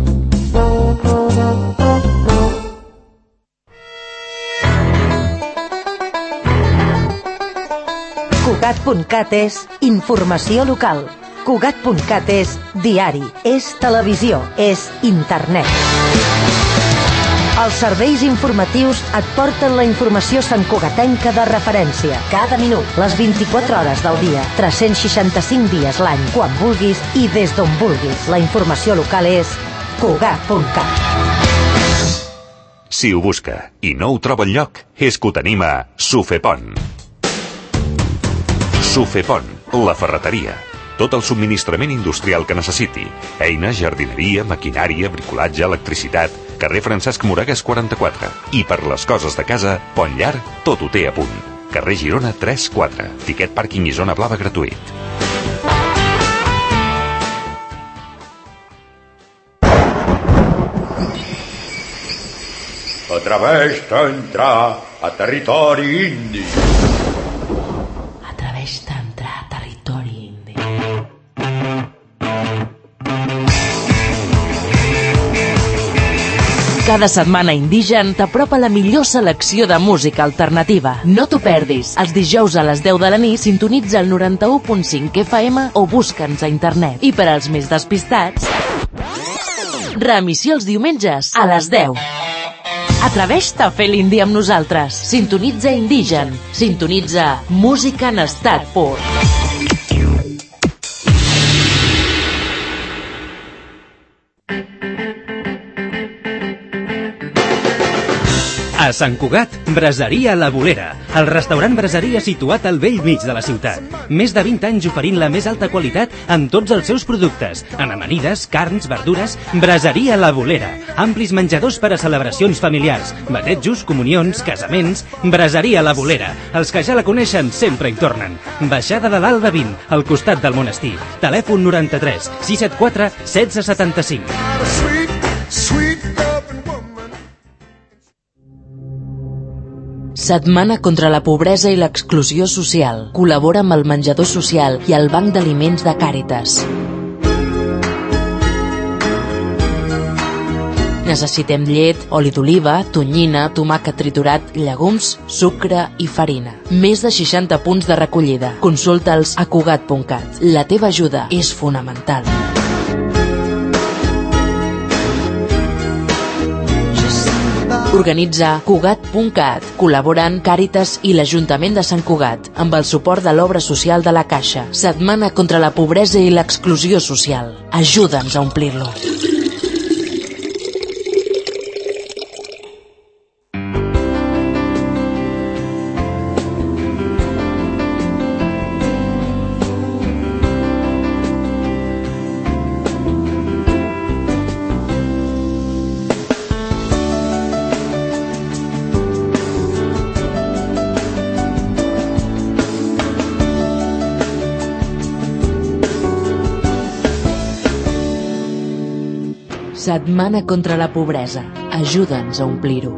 Cugat punt cat és informació local. Cugat punt cat és diari, és televisió, és internet. Els serveis informatius et porten la informació santcugatenca de referència. Cada minut, les vint-i-quatre hores del dia, tres-cents seixanta-cinc dies l'any, quan vulguis i des d'on vulguis. La informació local és Cugat punt cat. Si ho busca i no ho troba enlloc, és que ho tenim a Sufepont. Sufepont, la ferreteria. Tot el subministrament industrial que necessiti. Eines, jardineria, maquinària, bricolatge, electricitat. Carrer Francesc Moragues quaranta-quatre. I per les coses de casa, Pont Llarg, tot ho té a punt. Carrer Girona tres quatre. Tiquet pàrquing i zona blava gratuït. Atreveix-te a entrar a territori indi. Atreveix-te a entrar a territori indi. Cada setmana Indigen t'apropa la millor selecció de música alternativa. No t'ho perdis. Els dijous a les deu de la nit sintonitza el noranta-u punt cinc F M o busca'ns a internet. I per als més despistats, reemissió els diumenges a les deu. Atreveix-te a fer l'indi amb nosaltres. Sintonitza Indigen. Sintonitza música en estat pur. A Sant Cugat, Braseria La Bolera, el restaurant braseria situat al vell mig de la ciutat. Més de vint anys oferint la més alta qualitat en tots els seus productes, en amanides, carns, verdures. Braseria La Bolera, amplis menjadors per a celebracions familiars, batejos, comunions, casaments. Braseria La Bolera, els que ja la coneixen sempre hi tornen. Baixada de l'Alba vint, al costat del monestir. Telèfon noranta-tres sis set quatre setze setanta-cinc. Setmana contra la pobresa i l'exclusió social. Col·labora amb el menjador social i el banc d'aliments de Càritas. Necessitem llet, oli d'oliva, tonyina, tomàquet triturat, llegums, sucre i farina. Més de seixanta punts de recollida. Consulta'ls a Cugat punt cat. La teva ajuda és fonamental. Organitza Cugat punt cat, col·laboren Càritas i l'Ajuntament de Sant Cugat, amb el suport de l'Obra Social de la Caixa. Setmana contra la pobresa i l'exclusió social. Ajuda'ns a omplir-lo. Setmana contra la pobresa. Ajuda'ns a omplir-ho.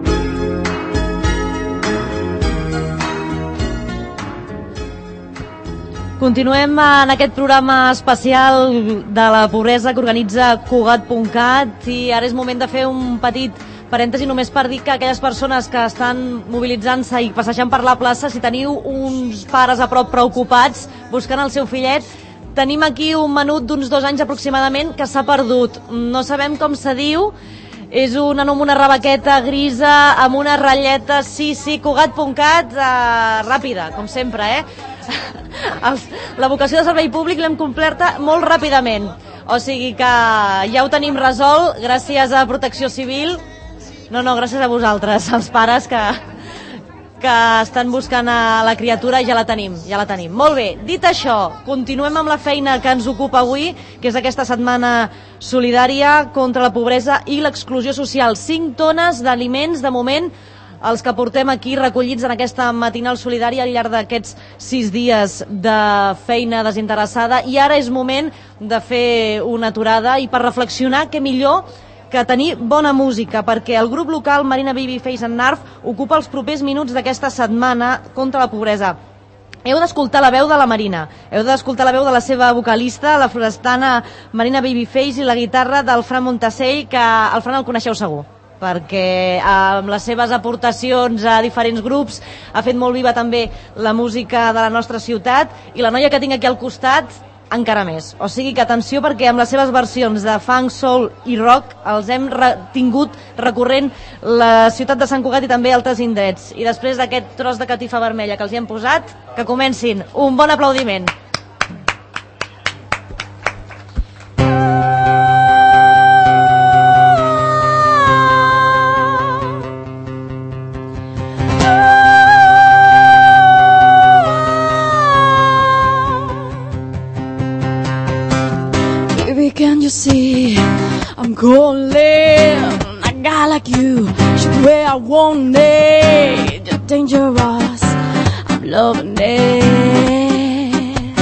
Continuem en aquest programa especial de la pobresa que organitza Cugat punt cat i ara és moment de fer un petit parèntesi només per dir que aquelles persones que estan mobilitzant-se i passejant per la plaça, si teniu uns pares a prop preocupats buscant el seu fillet, tenim aquí un menut d'uns dos anys aproximadament que s'ha perdut. No sabem com se diu, és un nen amb una rebequeta grisa, amb una ratlleta, sí, sí, Cugat punt cat, eh, ràpida, com sempre, eh? Els, la vocació de servei públic l'hem complerta molt ràpidament, o sigui que ja ho tenim resolt gràcies a Protecció Civil. No, no, gràcies a vosaltres, els pares que, que estan buscant a la criatura, ja la tenim, ja la tenim. Molt bé, dit això, continuem amb la feina que ens ocupa avui, que és aquesta setmana solidària contra la pobresa i l'exclusió social. Cinc tones d'aliments, de moment, els que portem aquí recollits en aquesta matinal solidària al llarg d'aquests sis dies de feina desinteressada, i ara és moment de fer una aturada i per reflexionar què millor que tenir bona música, perquè el grup local Marina Babyface and Narf ocupa els propers minuts d'aquesta setmana contra la pobresa. Heu d'escoltar la veu de la Marina, heu d'escoltar la veu de la seva vocalista, la forestana Marina Babyface, i la guitarra del Fran Montasell, que el Fran el coneixeu segur, perquè amb les seves aportacions a diferents grups ha fet molt viva també la música de la nostra ciutat, i la noia que tinc aquí al costat encara més. O sigui que atenció, perquè amb les seves versions de funk, soul i rock els hem re tingut recorrent la ciutat de Sant Cugat i també altres indrets. I després d'aquest tros de catifa vermella que els hi hem posat, que comencin. Un bon aplaudiment. Can you see I'm gonna live? A guy like you should wear I want it. You're dangerous, I'm loving it.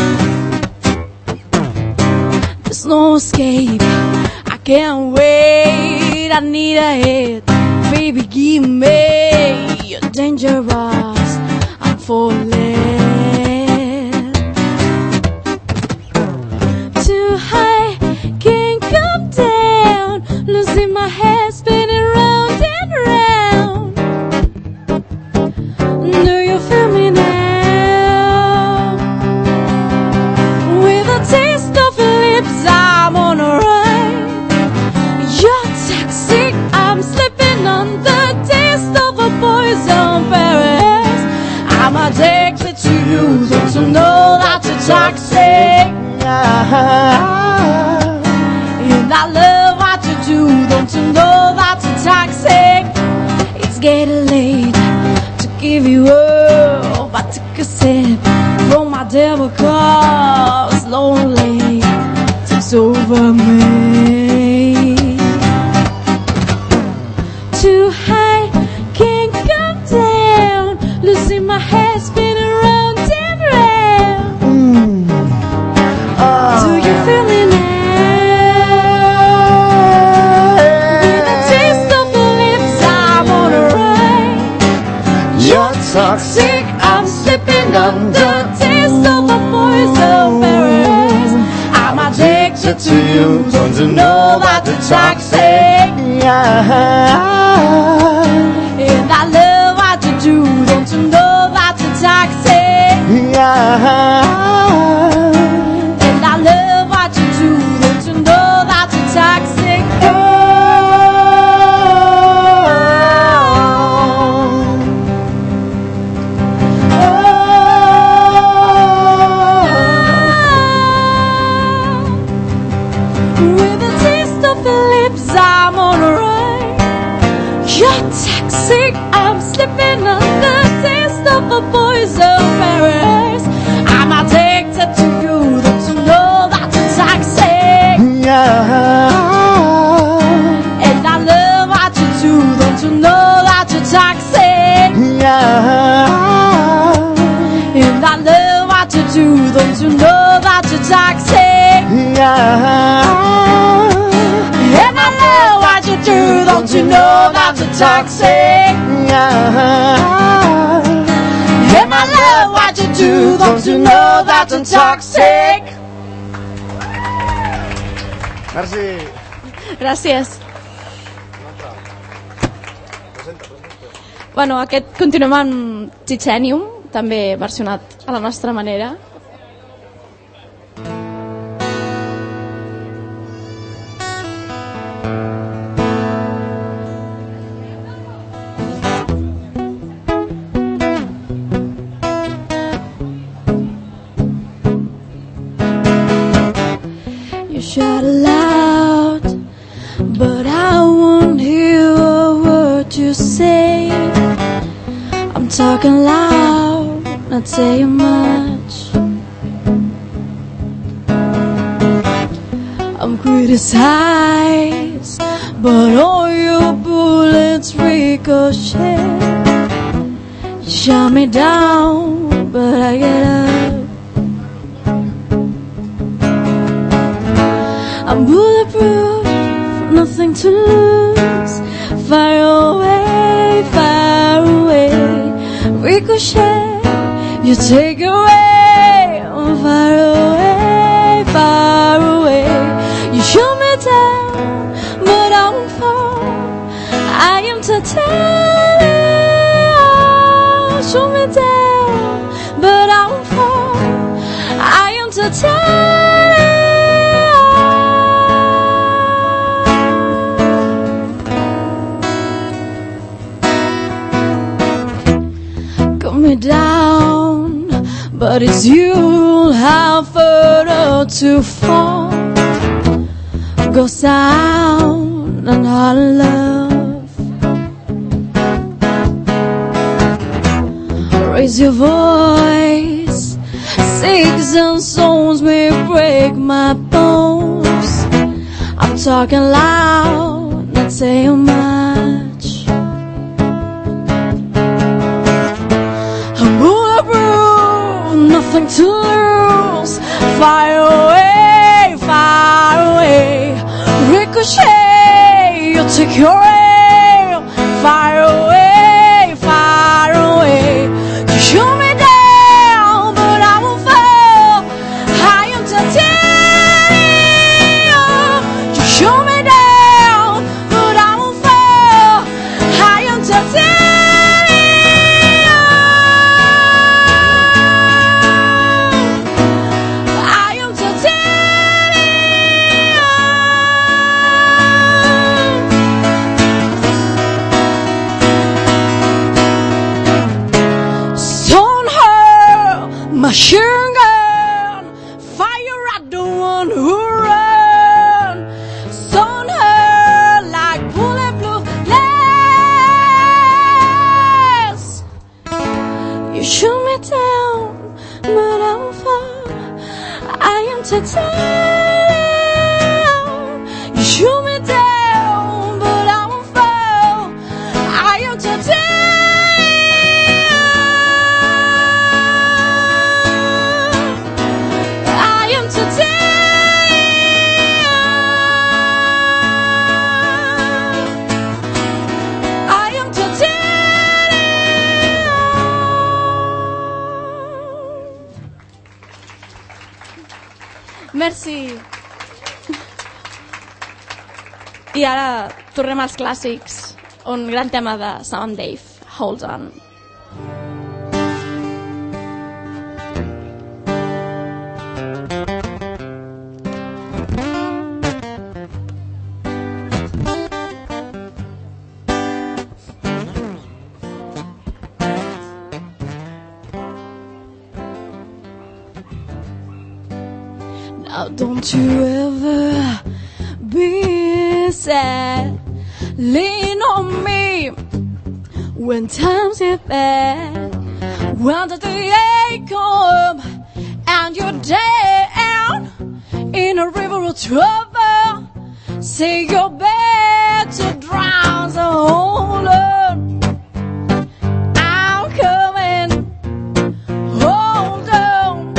There's no escape, I can't wait. I need a hit, baby give me. You're dangerous, I'm falling. Too high, can't come down, losing my head, spinning round and round. Do you feel me now? With a taste of your lips, I'm on a ride. You're toxic, I'm slipping on the taste of a poison paradise. I'm addicted to you, don't you know that you're toxic? And I love what you do, don't you know that you're toxic? It's getting late to give you up. I took a sip from my devil cause lonely takes over me. Too high, can't come down, losing my head, spinning round and round. Mm. Oh. Do you feel it now? With a taste of your lips, I'm on a ride. You're toxic, I'm slipping under taste of a poison paradise. I'm addicted to you, don't you know that you're toxic? And I love what you do, don't you know that you're toxic? And I love what you do, don't you know that you're toxic? Oh. With a taste of your lips, I'm on a ride. You're toxic, I'm slipping under taste of a poison paradise. I'm addicted to you, don't you know that you're toxic? And I love what you do, don't you know that you're toxic? And I love what you do, don't you know that you're toxic? And I love know that's a toxic? Hey, my love, what you do? Don't you know that's a toxic? Merci. Gràcies. Bueno, aquest continuem amb Titanium, també versionat a la nostra manera. You shout aloud, but I won't hear a word you say. I'm talking loud, not saying much. I'm criticized, but all your bullets ricochet. You shot me down, but I get up. I'm bulletproof, nothing to lose. Fire away, fire away. Ricochet, you take away. Fire away, fire away. You shoot me down, but I won't fall. I am titanium. Shoot me down, but I won't fall. I am titanium. Me down, but it's you how further to fall. Go sound and hard love. Raise your voice. Six and souls may break my bones. I'm talking loud, not saying much. Nothing to lose. Fire away, fire away. Ricochet, you take your aim. Fire away, fire away. You shoot me down, but I won't fall. I am titanium. You shoot me down, but I won't fall. I am titanium. Machine gun, fire at the one who run. Stone her like bulletproof glass. You shoot me down, but I won't fall. I am titanium. You shoot me down, but I won't fall. I am titanium. Merci. I ara tornem als clàssics. Un gran tema de Sam and Dave, Hold On. Now don't you ever be sad. Lean on me when times get bad. When the day come and you're down in a river of trouble, say you're bad to drown. So hold on, I'm coming. Hold on,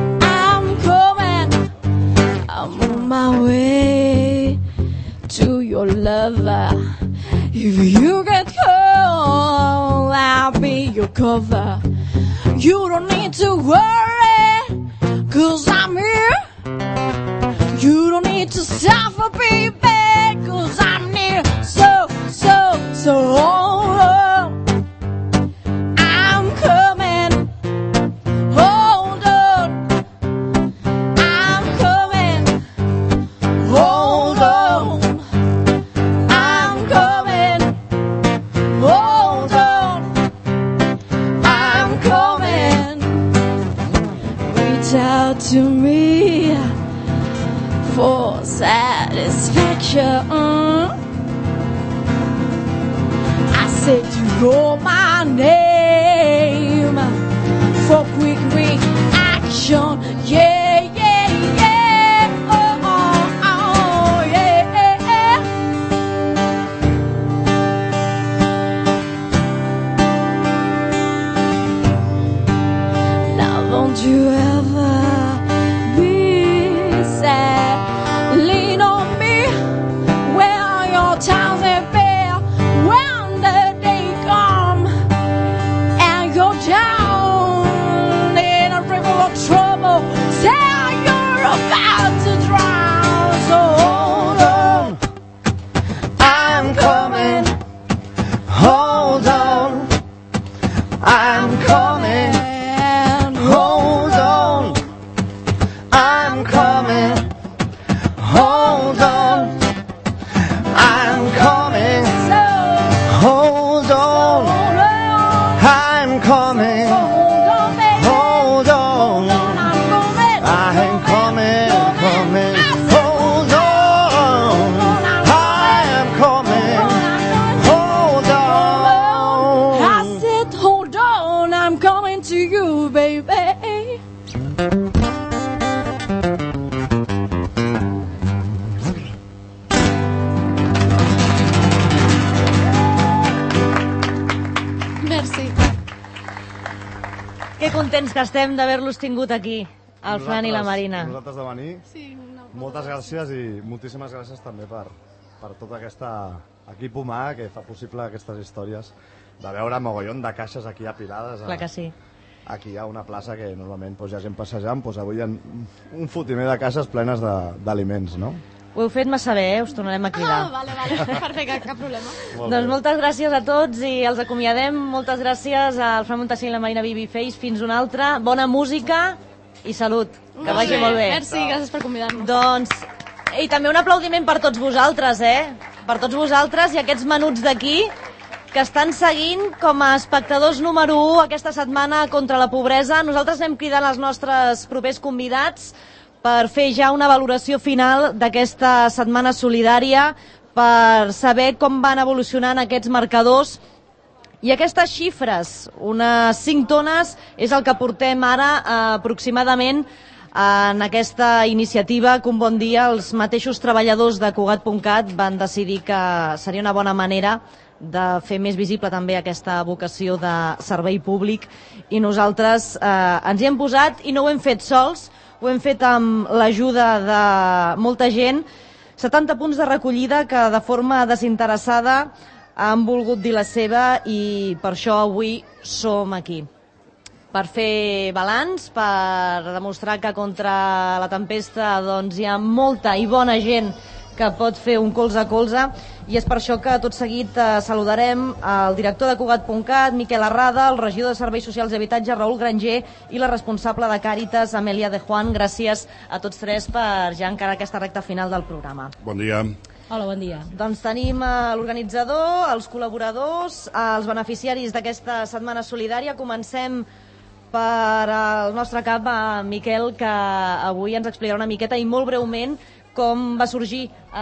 I'm coming. I'm on my way to your your lover. If you get cold, I'll be your cover. You don't need to worry, cause I'm here. You don't need to suffer, baby, cause I'm near. So, so, so hold on, I'm coming. Hold on, I'm coming. Hold on, I'm coming. Hold on, I'm coming. Reach out to me for satisfaction. I said you know my name for quick reaction. Yeah, yeah, yeah. Oh, oh, oh, yeah. Now don't you ever be sad. Lean on me when your times are fair. When the day comes and you're down in a river of trouble, say you're about to drown. So hold on, I'm coming. Hold on, I'm coming. Hold on, I'm coming. Hold on, I'm coming. Hold on, I'm coming. Hold on, I'm coming, coming. Hold on, I'm coming. Hold on. I said, hold on, I'm coming to you, baby. Merci. Que contents que estem d'haver-los tingut aquí, el Fran i la Marina. Nosaltres de venir. Sí, no. Moltes gràcies i moltíssimes gràcies també per, per tot aquest equip humà que fa possible aquestes històries, de veure mogollon de caixes aquí apilades. A, Clar que sí. Aquí hi ha una plaça que normalment doncs, hi ha gent passejant, doncs avui hi ha un fotimer de caixes plenes d'aliments, no? Ho heu fet massa bé, eh? Us tornarem a cridar. Ah, vale, vale, perfecte, cap problema. Doncs moltes gràcies a tots i els acomiadem. Moltes gràcies al Fran Montací i la Marina Babyface. Fins una altra. Bona música i salut. Que vagi molt bé. Merci, gràcies per convidar-nos. Doncs, i també un aplaudiment per tots vosaltres, eh? Per tots vosaltres i aquests menuts d'aquí que estan seguint com a espectadors número u aquesta setmana contra la pobresa. Nosaltres anem cridant els nostres propers convidats per fer ja una valoració final d'aquesta setmana solidària, per saber com van evolucionant aquests marcadors i aquestes xifres. Unes cinc tones és el que portem ara eh, aproximadament en aquesta iniciativa que un bon dia els mateixos treballadors de Cugat punt cat van decidir que seria una bona manera de fer més visible també aquesta vocació de servei públic, i nosaltres eh, ens hi hem posat i no ho hem fet sols, ho hem fet amb l'ajuda de molta gent, setanta punts de recollida que de forma desinteressada han volgut dir la seva, i per això avui som aquí. Per fer balanç, per demostrar que contra la tempesta doncs, hi ha molta i bona gent que pot fer un colze a colze, i és per això que tot seguit eh, saludarem el director de Cugat punt cat, Miquel Arrada, el regidor de Serveis Socials i Habitatge, Raül Granger, i la responsable de Càritas, Amèlia de Juan. Gràcies a tots tres per ja encara aquesta recta final del programa. Bon dia. Hola, bon dia. Doncs tenim eh, l'organitzador, els col·laboradors, eh, els beneficiaris d'aquesta setmana solidària. Comencem per el nostre cap, eh, Miquel, que avui ens explicarà una miqueta i molt breument com va sorgir eh,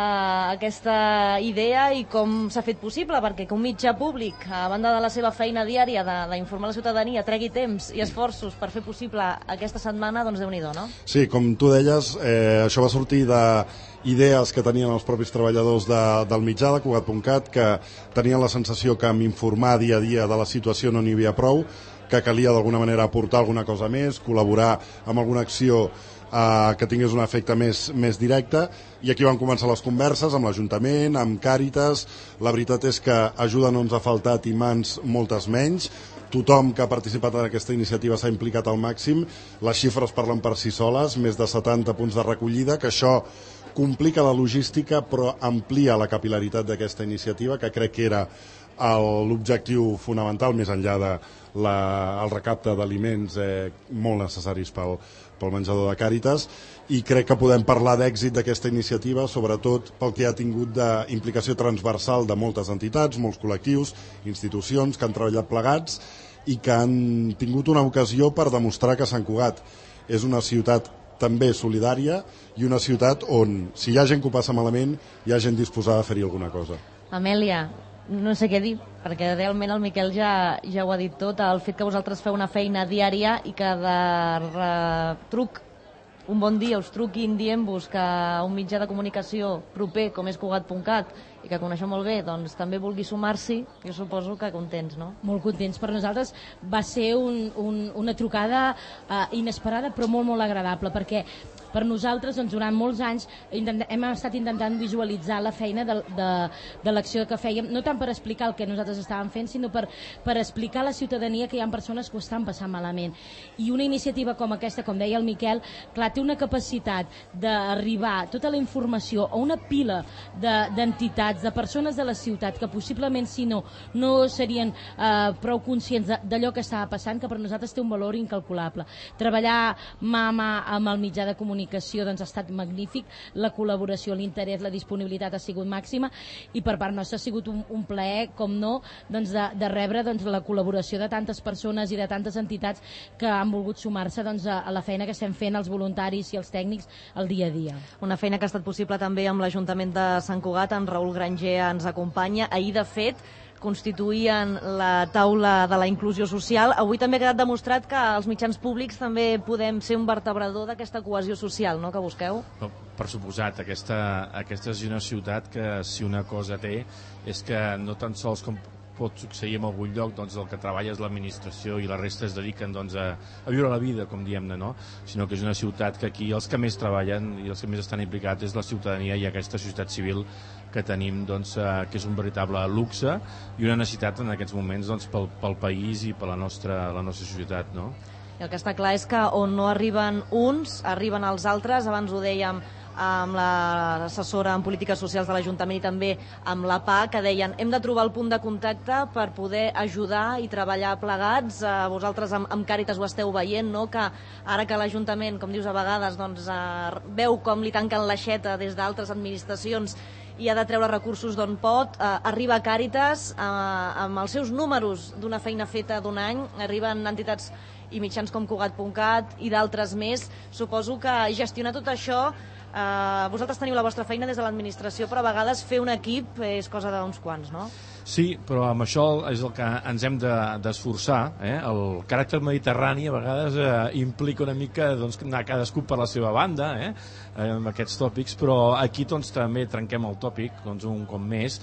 aquesta idea i com s'ha fet possible, perquè que un mitjà públic, a banda de la seva feina diària d'informar la ciutadania, tregui temps i esforços per fer possible aquesta setmana, doncs Déu-n'hi-do, no? Sí, com tu deies, eh, això va sortir d'idees que tenien els propis treballadors de, del mitjà de Cugat punt cat, que tenien la sensació que amb informar dia a dia de la situació no n'hi havia prou, que calia d'alguna manera aportar alguna cosa més, col·laborar amb alguna acció eh, que tingués un efecte més, més directe, i aquí van començar les converses amb l'Ajuntament, amb Càritas. La veritat és que ajuda no ens ha faltat i mans moltes menys. Tothom que ha participat en aquesta iniciativa s'ha implicat al màxim. Les xifres parlen per si soles, més de setanta punts de recollida, que això complica la logística però amplia la capilaritat d'aquesta iniciativa, que crec que era l'objectiu fonamental, més enllà de la, el recapte d'aliments eh, molt necessaris pel, pel menjador de Càritas, i crec que podem parlar d'èxit d'aquesta iniciativa, sobretot pel que ha tingut d'implicació transversal de moltes entitats, molts col·lectius, institucions que han treballat plegats i que han tingut una ocasió per demostrar que Sant Cugat és una ciutat també solidària i una ciutat on, si hi ha gent que ho passa malament, hi ha gent disposada a fer-hi alguna cosa. Amèlia, no sé què dir, perquè realment el Miquel ja, ja ho ha dit tot, el fet que vosaltres feu una feina diària i que de retruc un bon dia us truquin dient-vos que un mitjà de comunicació proper com és Cugat punt cat i que coneixeu molt bé, doncs també vulgui sumar-s'hi, jo suposo que contents, no? Molt contents. Per nosaltres va ser un, un, una trucada uh, inesperada però molt, molt agradable, perquè per nosaltres doncs, durant molts anys intentem, hem estat intentant visualitzar la feina de, de, de l'acció que fèiem, no tant per explicar el que nosaltres estàvem fent, sinó per, per explicar a la ciutadania que hi ha persones que ho estan passant malament. I una iniciativa com aquesta, com deia el Miquel, clar, té una capacitat d'arribar tota la informació a una pila d'entitats, de, de persones de la ciutat que possiblement si no, no serien eh, prou conscients d'allò que estava passant, que per nosaltres té un valor incalculable. Treballar mà a mà amb el mitjà de comunicació doncs, ha estat magnífic, la col·laboració, l'interès, la disponibilitat ha sigut màxima i per part nostra ha sigut un, un plaer, com no, doncs, de, de rebre doncs, la col·laboració de tantes persones i de tantes entitats que han volgut sumar-se doncs, a, a la feina que estem fent els voluntaris i els tècnics el dia a dia. Una feina que ha estat possible també amb l'Ajuntament de Sant Cugat, en Raül Granger ens acompanya. Ahir, de fet, constituïen la taula de la inclusió social. Avui també ha quedat demostrat que els mitjans públics també podem ser un vertebrador d'aquesta cohesió social, no?, que busqueu. No, per suposat, aquesta, aquesta és una ciutat que si una cosa té és que no tan sols com pot succeir en algun lloc, doncs el que treballa és l'administració i la resta es dediquen doncs, a, a viure la vida, com diem-ne, no? Sinó que és una ciutat que aquí els que més treballen i els que més estan implicats és la ciutadania i aquesta societat civil que tenim, doncs, eh, que és un veritable luxe i una necessitat en aquests moments doncs, pel, pel país i per la nostra, la nostra societat, no? I el que està clar és que on no arriben uns, arriben els altres. Abans ho dèiem amb l'assessora en polítiques socials de l'Ajuntament i també amb l'A P A, que deien hem de trobar el punt de contacte per poder ajudar i treballar plegats. Eh, vosaltres amb, amb Càritas ho esteu veient, no?, que ara que l'Ajuntament, com dius a vegades, doncs, eh, veu com li tanquen l'aixeta des d'altres administracions i ha de treure recursos d'on pot, eh, arriba Càritas eh, amb els seus números d'una feina feta d'un any, arriben entitats i mitjans com Cugat punt cat i d'altres més. Suposo que gestionar tot això, eh, vosaltres teniu la vostra feina des de l'administració, però a vegades fer un equip és cosa d'uns quants, no? Sí, però amb això és el que ens hem d'esforçar. De, eh? El caràcter mediterrani a vegades eh, implica una mica doncs, anar cadascú per la seva banda, eh? Eh, amb aquests tòpics, però aquí doncs, també trenquem el tòpic doncs, un cop més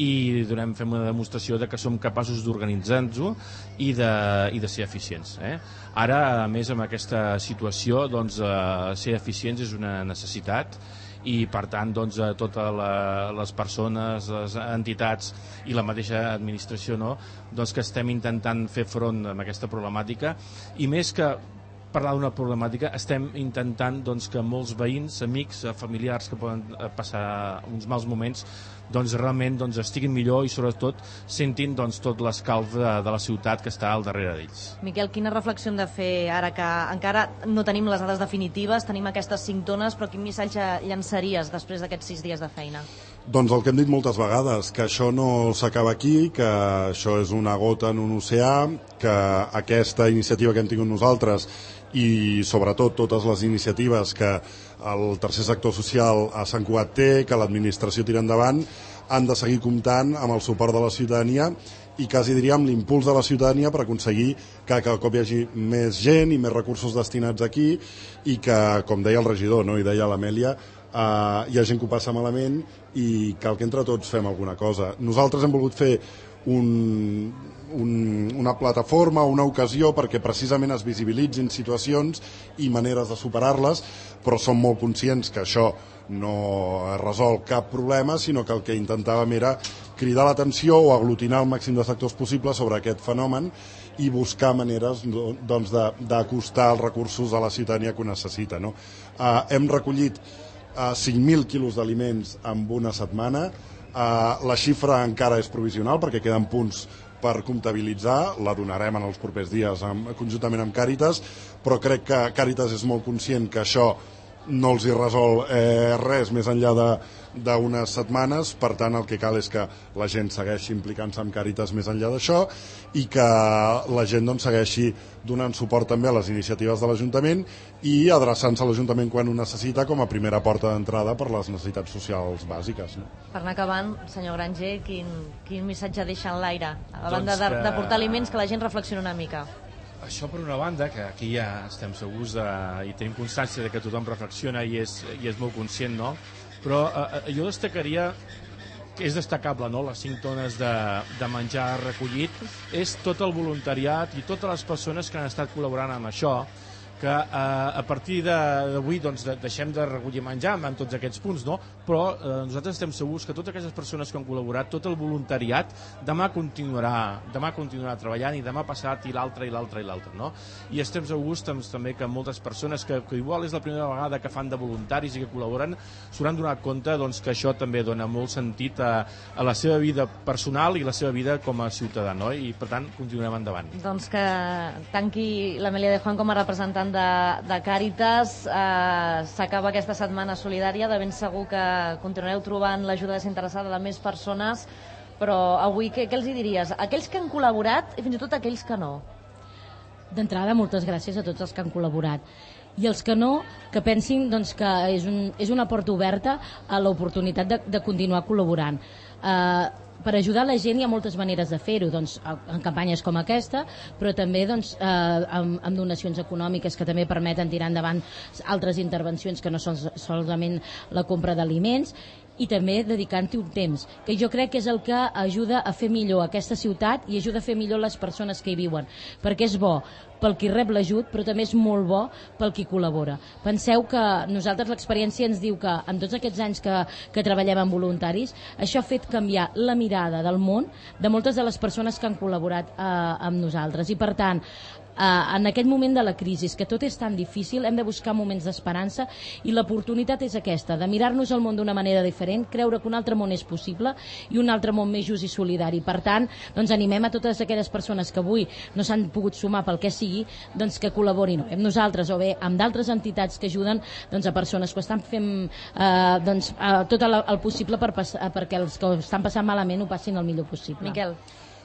i donem, fem una demostració de que som capaços d'organitzar-nos i, de, i de ser eficients. Eh? Ara, a més, amb aquesta situació, doncs, eh, ser eficients és una necessitat i per tant doncs, totes la, les persones, les entitats i la mateixa administració, no? Doncs que estem intentant fer front a aquesta problemàtica i més que parlar d'una problemàtica estem intentant doncs, que molts veïns, amics, familiars que poden passar uns mals moments doncs realment doncs, estiguin millor i sobretot sentin doncs, tot l'escalf de, de la ciutat que està al darrere d'ells. Miquel, quina reflexió hem de fer ara que encara no tenim les dades definitives, tenim aquestes cinc tones, però quin missatge llançaries després d'aquests sis dies de feina? Doncs el que hem dit moltes vegades, que això no s'acaba aquí, que això és una gota en un oceà, que aquesta iniciativa que hem tingut nosaltres i sobretot totes les iniciatives que el tercer sector social a Sant Cugat té, que l'administració tira endavant, han de seguir comptant amb el suport de la ciutadania i quasi diríem l'impuls de la ciutadania per aconseguir que cada cop hi hagi més gent i més recursos destinats aquí i que, com deia el regidor, no? I deia l'Amèlia, Uh, hi ha gent que ho passa malament i cal que entre tots fem alguna cosa. Nosaltres hem volgut fer un, un, una plataforma, una ocasió perquè precisament es visibilitzin situacions i maneres de superar-les, però som molt conscients que això no resol cap problema, sinó que el que intentàvem era cridar l'atenció o aglutinar el màxim de sectors possible sobre aquest fenomen i buscar maneres doncs, d'acostar els recursos a la ciutadania que ho necessita. No? Uh, hem recollit uh, cinc mil quilos d'aliments en una setmana. Uh, la xifra encara és provisional perquè queden punts per comptabilitzar, la donarem en els propers dies amb, conjuntament amb Càritas, però crec que Càritas és molt conscient que això no els hi resol eh, res més enllà d'unes setmanes, per tant el que cal és que la gent segueixi implicant-se amb Càritas més enllà d'això i que la gent doncs, segueixi donant suport també a les iniciatives de l'Ajuntament i adreçant-se a l'Ajuntament quan ho necessita com a primera porta d'entrada per les necessitats socials bàsiques. No? Per anar acabant, senyor Granger, quin, quin missatge deixa en l'aire? A Doncs banda de, que- de portar aliments, que la gent reflexioni una mica. Això per una banda, que aquí ja estem segurs de, i tenim constància de que tothom reflexiona i és, i és molt conscient, no? Però eh, jo destacaria que és destacable, no?, les cinc tones de, de menjar recollit, és tot el voluntariat i totes les persones que han estat col·laborant amb això, que eh, a partir d'avui doncs, de, deixem de recollir menjar en tots aquests punts, no? Però eh, nosaltres estem segurs que totes aquestes persones que han col·laborat, tot el voluntariat, demà continuarà, demà continuarà treballant i demà passat i l'altre i l'altre i l'altre, no? I estem segurs doncs, també que moltes persones que, que igual és la primera vegada que fan de voluntaris i que col·laboren, s'hauran donat compte doncs, que això també dona molt sentit a, a la seva vida personal i la seva vida com a ciutadà, no? I per tant continuarem endavant. Doncs que tanqui l'Amèlia de Juan com a representant de, de Càritas. Eh, s'acaba aquesta setmana solidària, de ben segur que continuareu trobant l'ajuda desinteressada de més persones, però avui què, què els hi diries? Aquells que han col·laborat i fins i tot aquells que no. D'entrada, moltes gràcies a tots els que han col·laborat. I els que no, que pensin doncs, que és, un, és una porta oberta a l'oportunitat de, de continuar col·laborant. Eh, per ajudar la gent hi ha moltes maneres de fer-ho, doncs, en campanyes com aquesta, però també doncs, eh, amb, amb donacions econòmiques que també permeten tirar endavant altres intervencions que no són solament la compra d'aliments, i també dedicant-hi un temps, que jo crec que és el que ajuda a fer millor aquesta ciutat i ajuda a fer millor les persones que hi viuen, perquè és bo pel qui rep l'ajut, però també és molt bo pel qui col·labora. Penseu que nosaltres l'experiència ens diu que en tots aquests anys que, que treballem amb voluntaris, això ha fet canviar la mirada del món de moltes de les persones que han col·laborat eh, amb nosaltres, i per tant Uh, en aquest moment de la crisi, que tot és tan difícil, hem de buscar moments d'esperança, i l'oportunitat és aquesta, de mirar-nos el món d'una manera diferent, creure que un altre món és possible i un altre món més just i solidari. Per tant, doncs animem a totes aquelles persones que avui no s'han pogut sumar pel que sigui, doncs que col·laborin o amb nosaltres o bé amb d'altres entitats que ajuden doncs, a persones que estan fent uh, doncs, uh, tot el, el possible per pas, uh, perquè els que ho estan passant malament ho passin el millor possible. Miquel.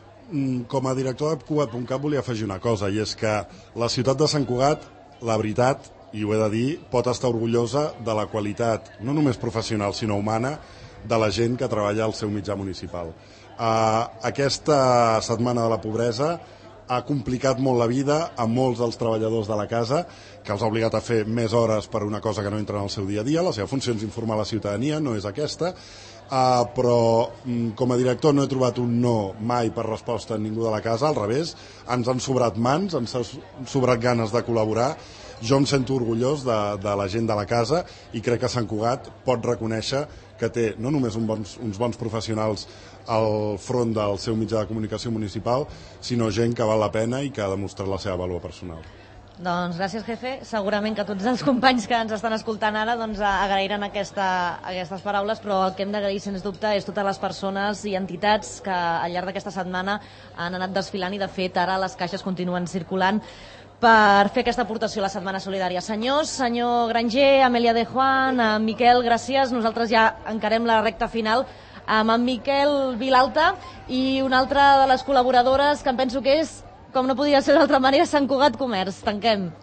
Com a director de Cugat punt cat volia afegir una cosa, i és que la ciutat de Sant Cugat, la veritat, i ho he de dir, pot estar orgullosa de la qualitat, no només professional, sinó humana, de la gent que treballa al seu mitjà municipal. Uh, aquesta setmana de la pobresa ha complicat molt la vida a molts dels treballadors de la casa, que els ha obligat a fer més hores per una cosa que no entra en el seu dia a dia. La seva funció és informar la ciutadania, no és aquesta. Uh, però mm, com a director no he trobat un no mai per resposta a ningú de la casa, al revés, ens han sobrat mans, ens han sobrat ganes de col·laborar. Jo em sento orgullós de, de la gent de la casa i crec que Sant Cugat pot reconèixer que té no només un bons, uns bons professionals al front del seu mitjà de comunicació municipal, sinó gent que val la pena i que ha demostrat la seva vàlua personal. Doncs gràcies, jefe. Segurament que tots els companys que ens estan escoltant ara doncs, agrairan aquesta, aquestes paraules, però el que hem d'agrair, sens dubte, és totes les persones i entitats que al llarg d'aquesta setmana han anat desfilant, i de fet ara les caixes continuen circulant per fer aquesta aportació a la Setmana Solidària. Senyors, senyor Granger, Amèlia de Juan, Miquel, gràcies. Nosaltres ja encarem la recta final amb en Miquel Vilalta i una altra de les col·laboradores que em penso que és, com no podia ser d'altra manera, Sant Cugat Comerç. Tanquem.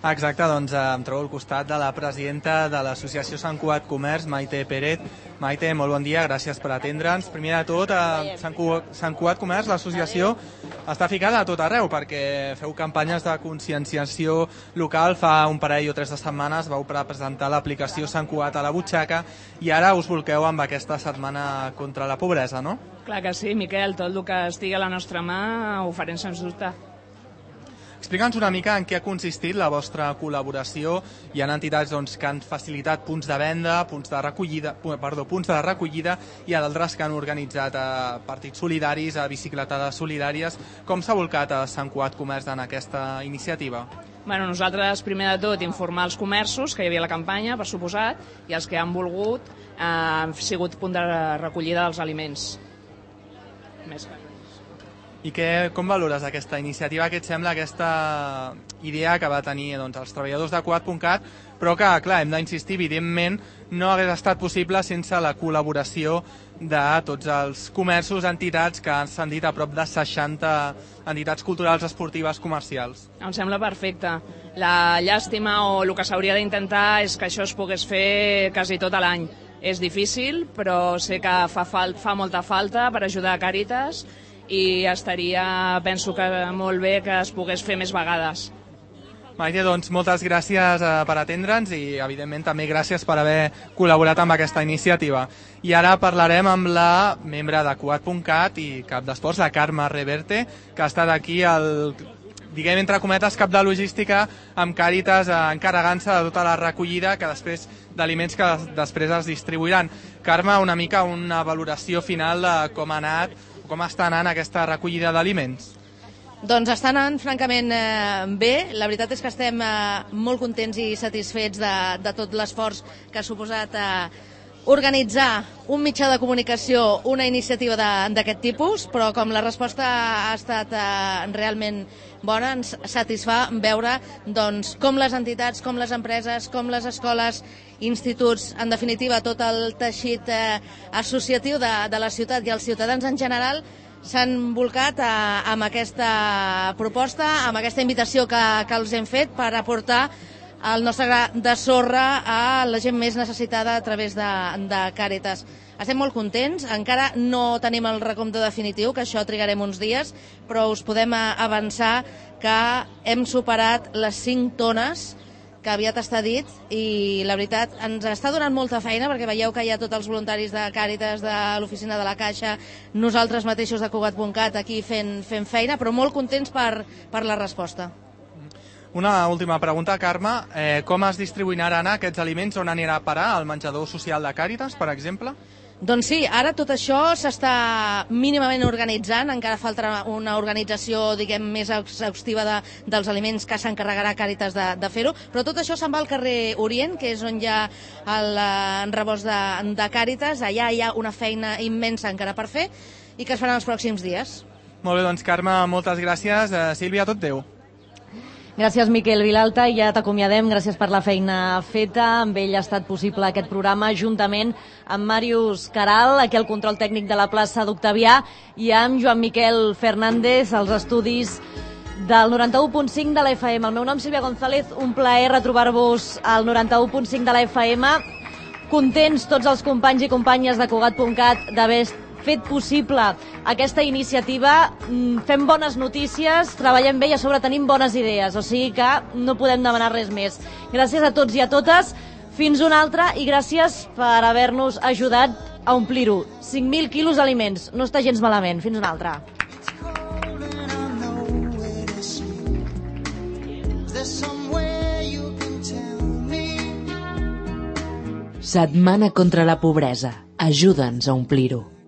Exacte, doncs em trobo al costat de la presidenta de l'Associació Sant Cugat Comerç, Maite Pérez. Maite, molt bon dia, gràcies per atendre'ns. Primer de tot, a Sant Cugat, Sant Cugat Comerç, l'associació està ficada a tot arreu perquè feu campanyes de conscienciació local. Fa un parell o tres de setmanes vau presentar l'aplicació Sant Cugat a la butxaca i ara us bolqueu amb aquesta setmana contra la pobresa, no? Clar que sí, Miquel, tot el que estigui a la nostra mà ho farem sens dubte. Explica'ns una mica en què ha consistit la vostra col·laboració. Hi ha entitats doncs, que han facilitat punts de venda, punts de recollida, perdó, punts de recollida, i d'altres que han organitzat a partits solidaris, a bicicletades solidàries. Com s'ha volcat a Sant Cugat Comerç en aquesta iniciativa? Bueno, nosaltres, primer de tot, informar els comerços que hi havia la campanya, per suposat, i els que han volgut eh, han sigut punt de recollida dels aliments. Més que... I que, com valores aquesta iniciativa? Què et sembla aquesta idea que va tenir doncs, els treballadors de Cugat punt cat, però que, clar, hem d'insistir, evidentment, no hagués estat possible sense la col·laboració de tots els comerços, entitats, que s'han dit a prop de seixanta entitats culturals, esportives, comercials. Em sembla perfecte. La llàstima o el que s'hauria d'intentar és que això es pogués fer quasi tot l'any. És difícil, però sé que fa, fal fa molta falta per ajudar a Càritas, i estaria, penso que molt bé que es pogués fer més vegades. Maite, doncs moltes gràcies eh, per atendre'ns i evidentment també gràcies per haver col·laborat amb aquesta iniciativa. I ara parlarem amb la membre de Cugat punt cat i cap d'esports, la Carme Reverte, que ha estat aquí el, diguem entre cometes, cap de logística amb Càritas, eh, encarregant-se de tota la recollida que després d'aliments que després es distribuiran. Carme, una mica una valoració final de com ha anat, com està anant aquesta recollida d'aliments? Doncs està anant francament eh, bé. La veritat és que estem eh, molt contents i satisfets de, de tot l'esforç que ha suposat eh, organitzar un mitjà de comunicació, una iniciativa d'aquest tipus, però com la resposta ha estat eh, realment bona, ens satisfà veure doncs, com les entitats, com les empreses, com les escoles, instituts, en definitiva tot el teixit eh, associatiu de, de la ciutat i els ciutadans en general s'han volcat a, amb aquesta proposta, amb aquesta invitació que, que els hem fet per aportar el nostre gra de sorra a la gent més necessitada a través de, de Càritas. Estem molt contents, encara no tenim el recompte definitiu, que això trigarem uns dies, però us podem avançar que hem superat les cinc tones que aviat està dit, i la veritat ens està donant molta feina perquè veieu que hi ha tots els voluntaris de Càritas, de l'oficina de la Caixa, nosaltres mateixos de Cugat punt cat aquí fent, fent feina, però molt contents per, per la resposta. Una última pregunta, Carme. Eh, com es distribuiran aquests aliments? On anirà a parar? Al menjador social de Càritas, per exemple? Doncs sí, ara tot això s'està mínimament organitzant, encara falta una organització, diguem, més exhaustiva de, dels aliments que s'encarregarà Càritas de, de fer-ho, però tot això se'n va al carrer Orient, que és on hi ha el rebost de, de Càritas. Allà hi ha una feina immensa encara per fer i que es farà els pròxims dies. Molt bé, doncs Carme, moltes gràcies. Eh, Sílvia, tot teu. Gràcies, Miquel Vilalta, i ja t'acomiadem. Gràcies per la feina feta. Amb ell ha estat possible aquest programa, juntament amb Màrius Caral, aquí al control tècnic de la plaça d'Octavià, i amb Joan Miquel Fernández, als estudis del noranta-u punt cinc de la F M. El meu nom és Sílvia González, un plaer retrobar-vos al noranta-u punt cinc de la F M. Contents tots els companys i companyes de Cugat punt cat d'haver fet possible aquesta iniciativa. Fem bones notícies, treballem bé i a sobre tenim bones idees, o sigui que no podem demanar res més. Gràcies a tots i a totes, fins una altra, i gràcies per haver-nos ajudat a omplir-ho. cinc mil quilos d'aliments, no està gens malament. Fins una altra. Setmana contra la pobresa. Ajuda'ns a omplir-ho.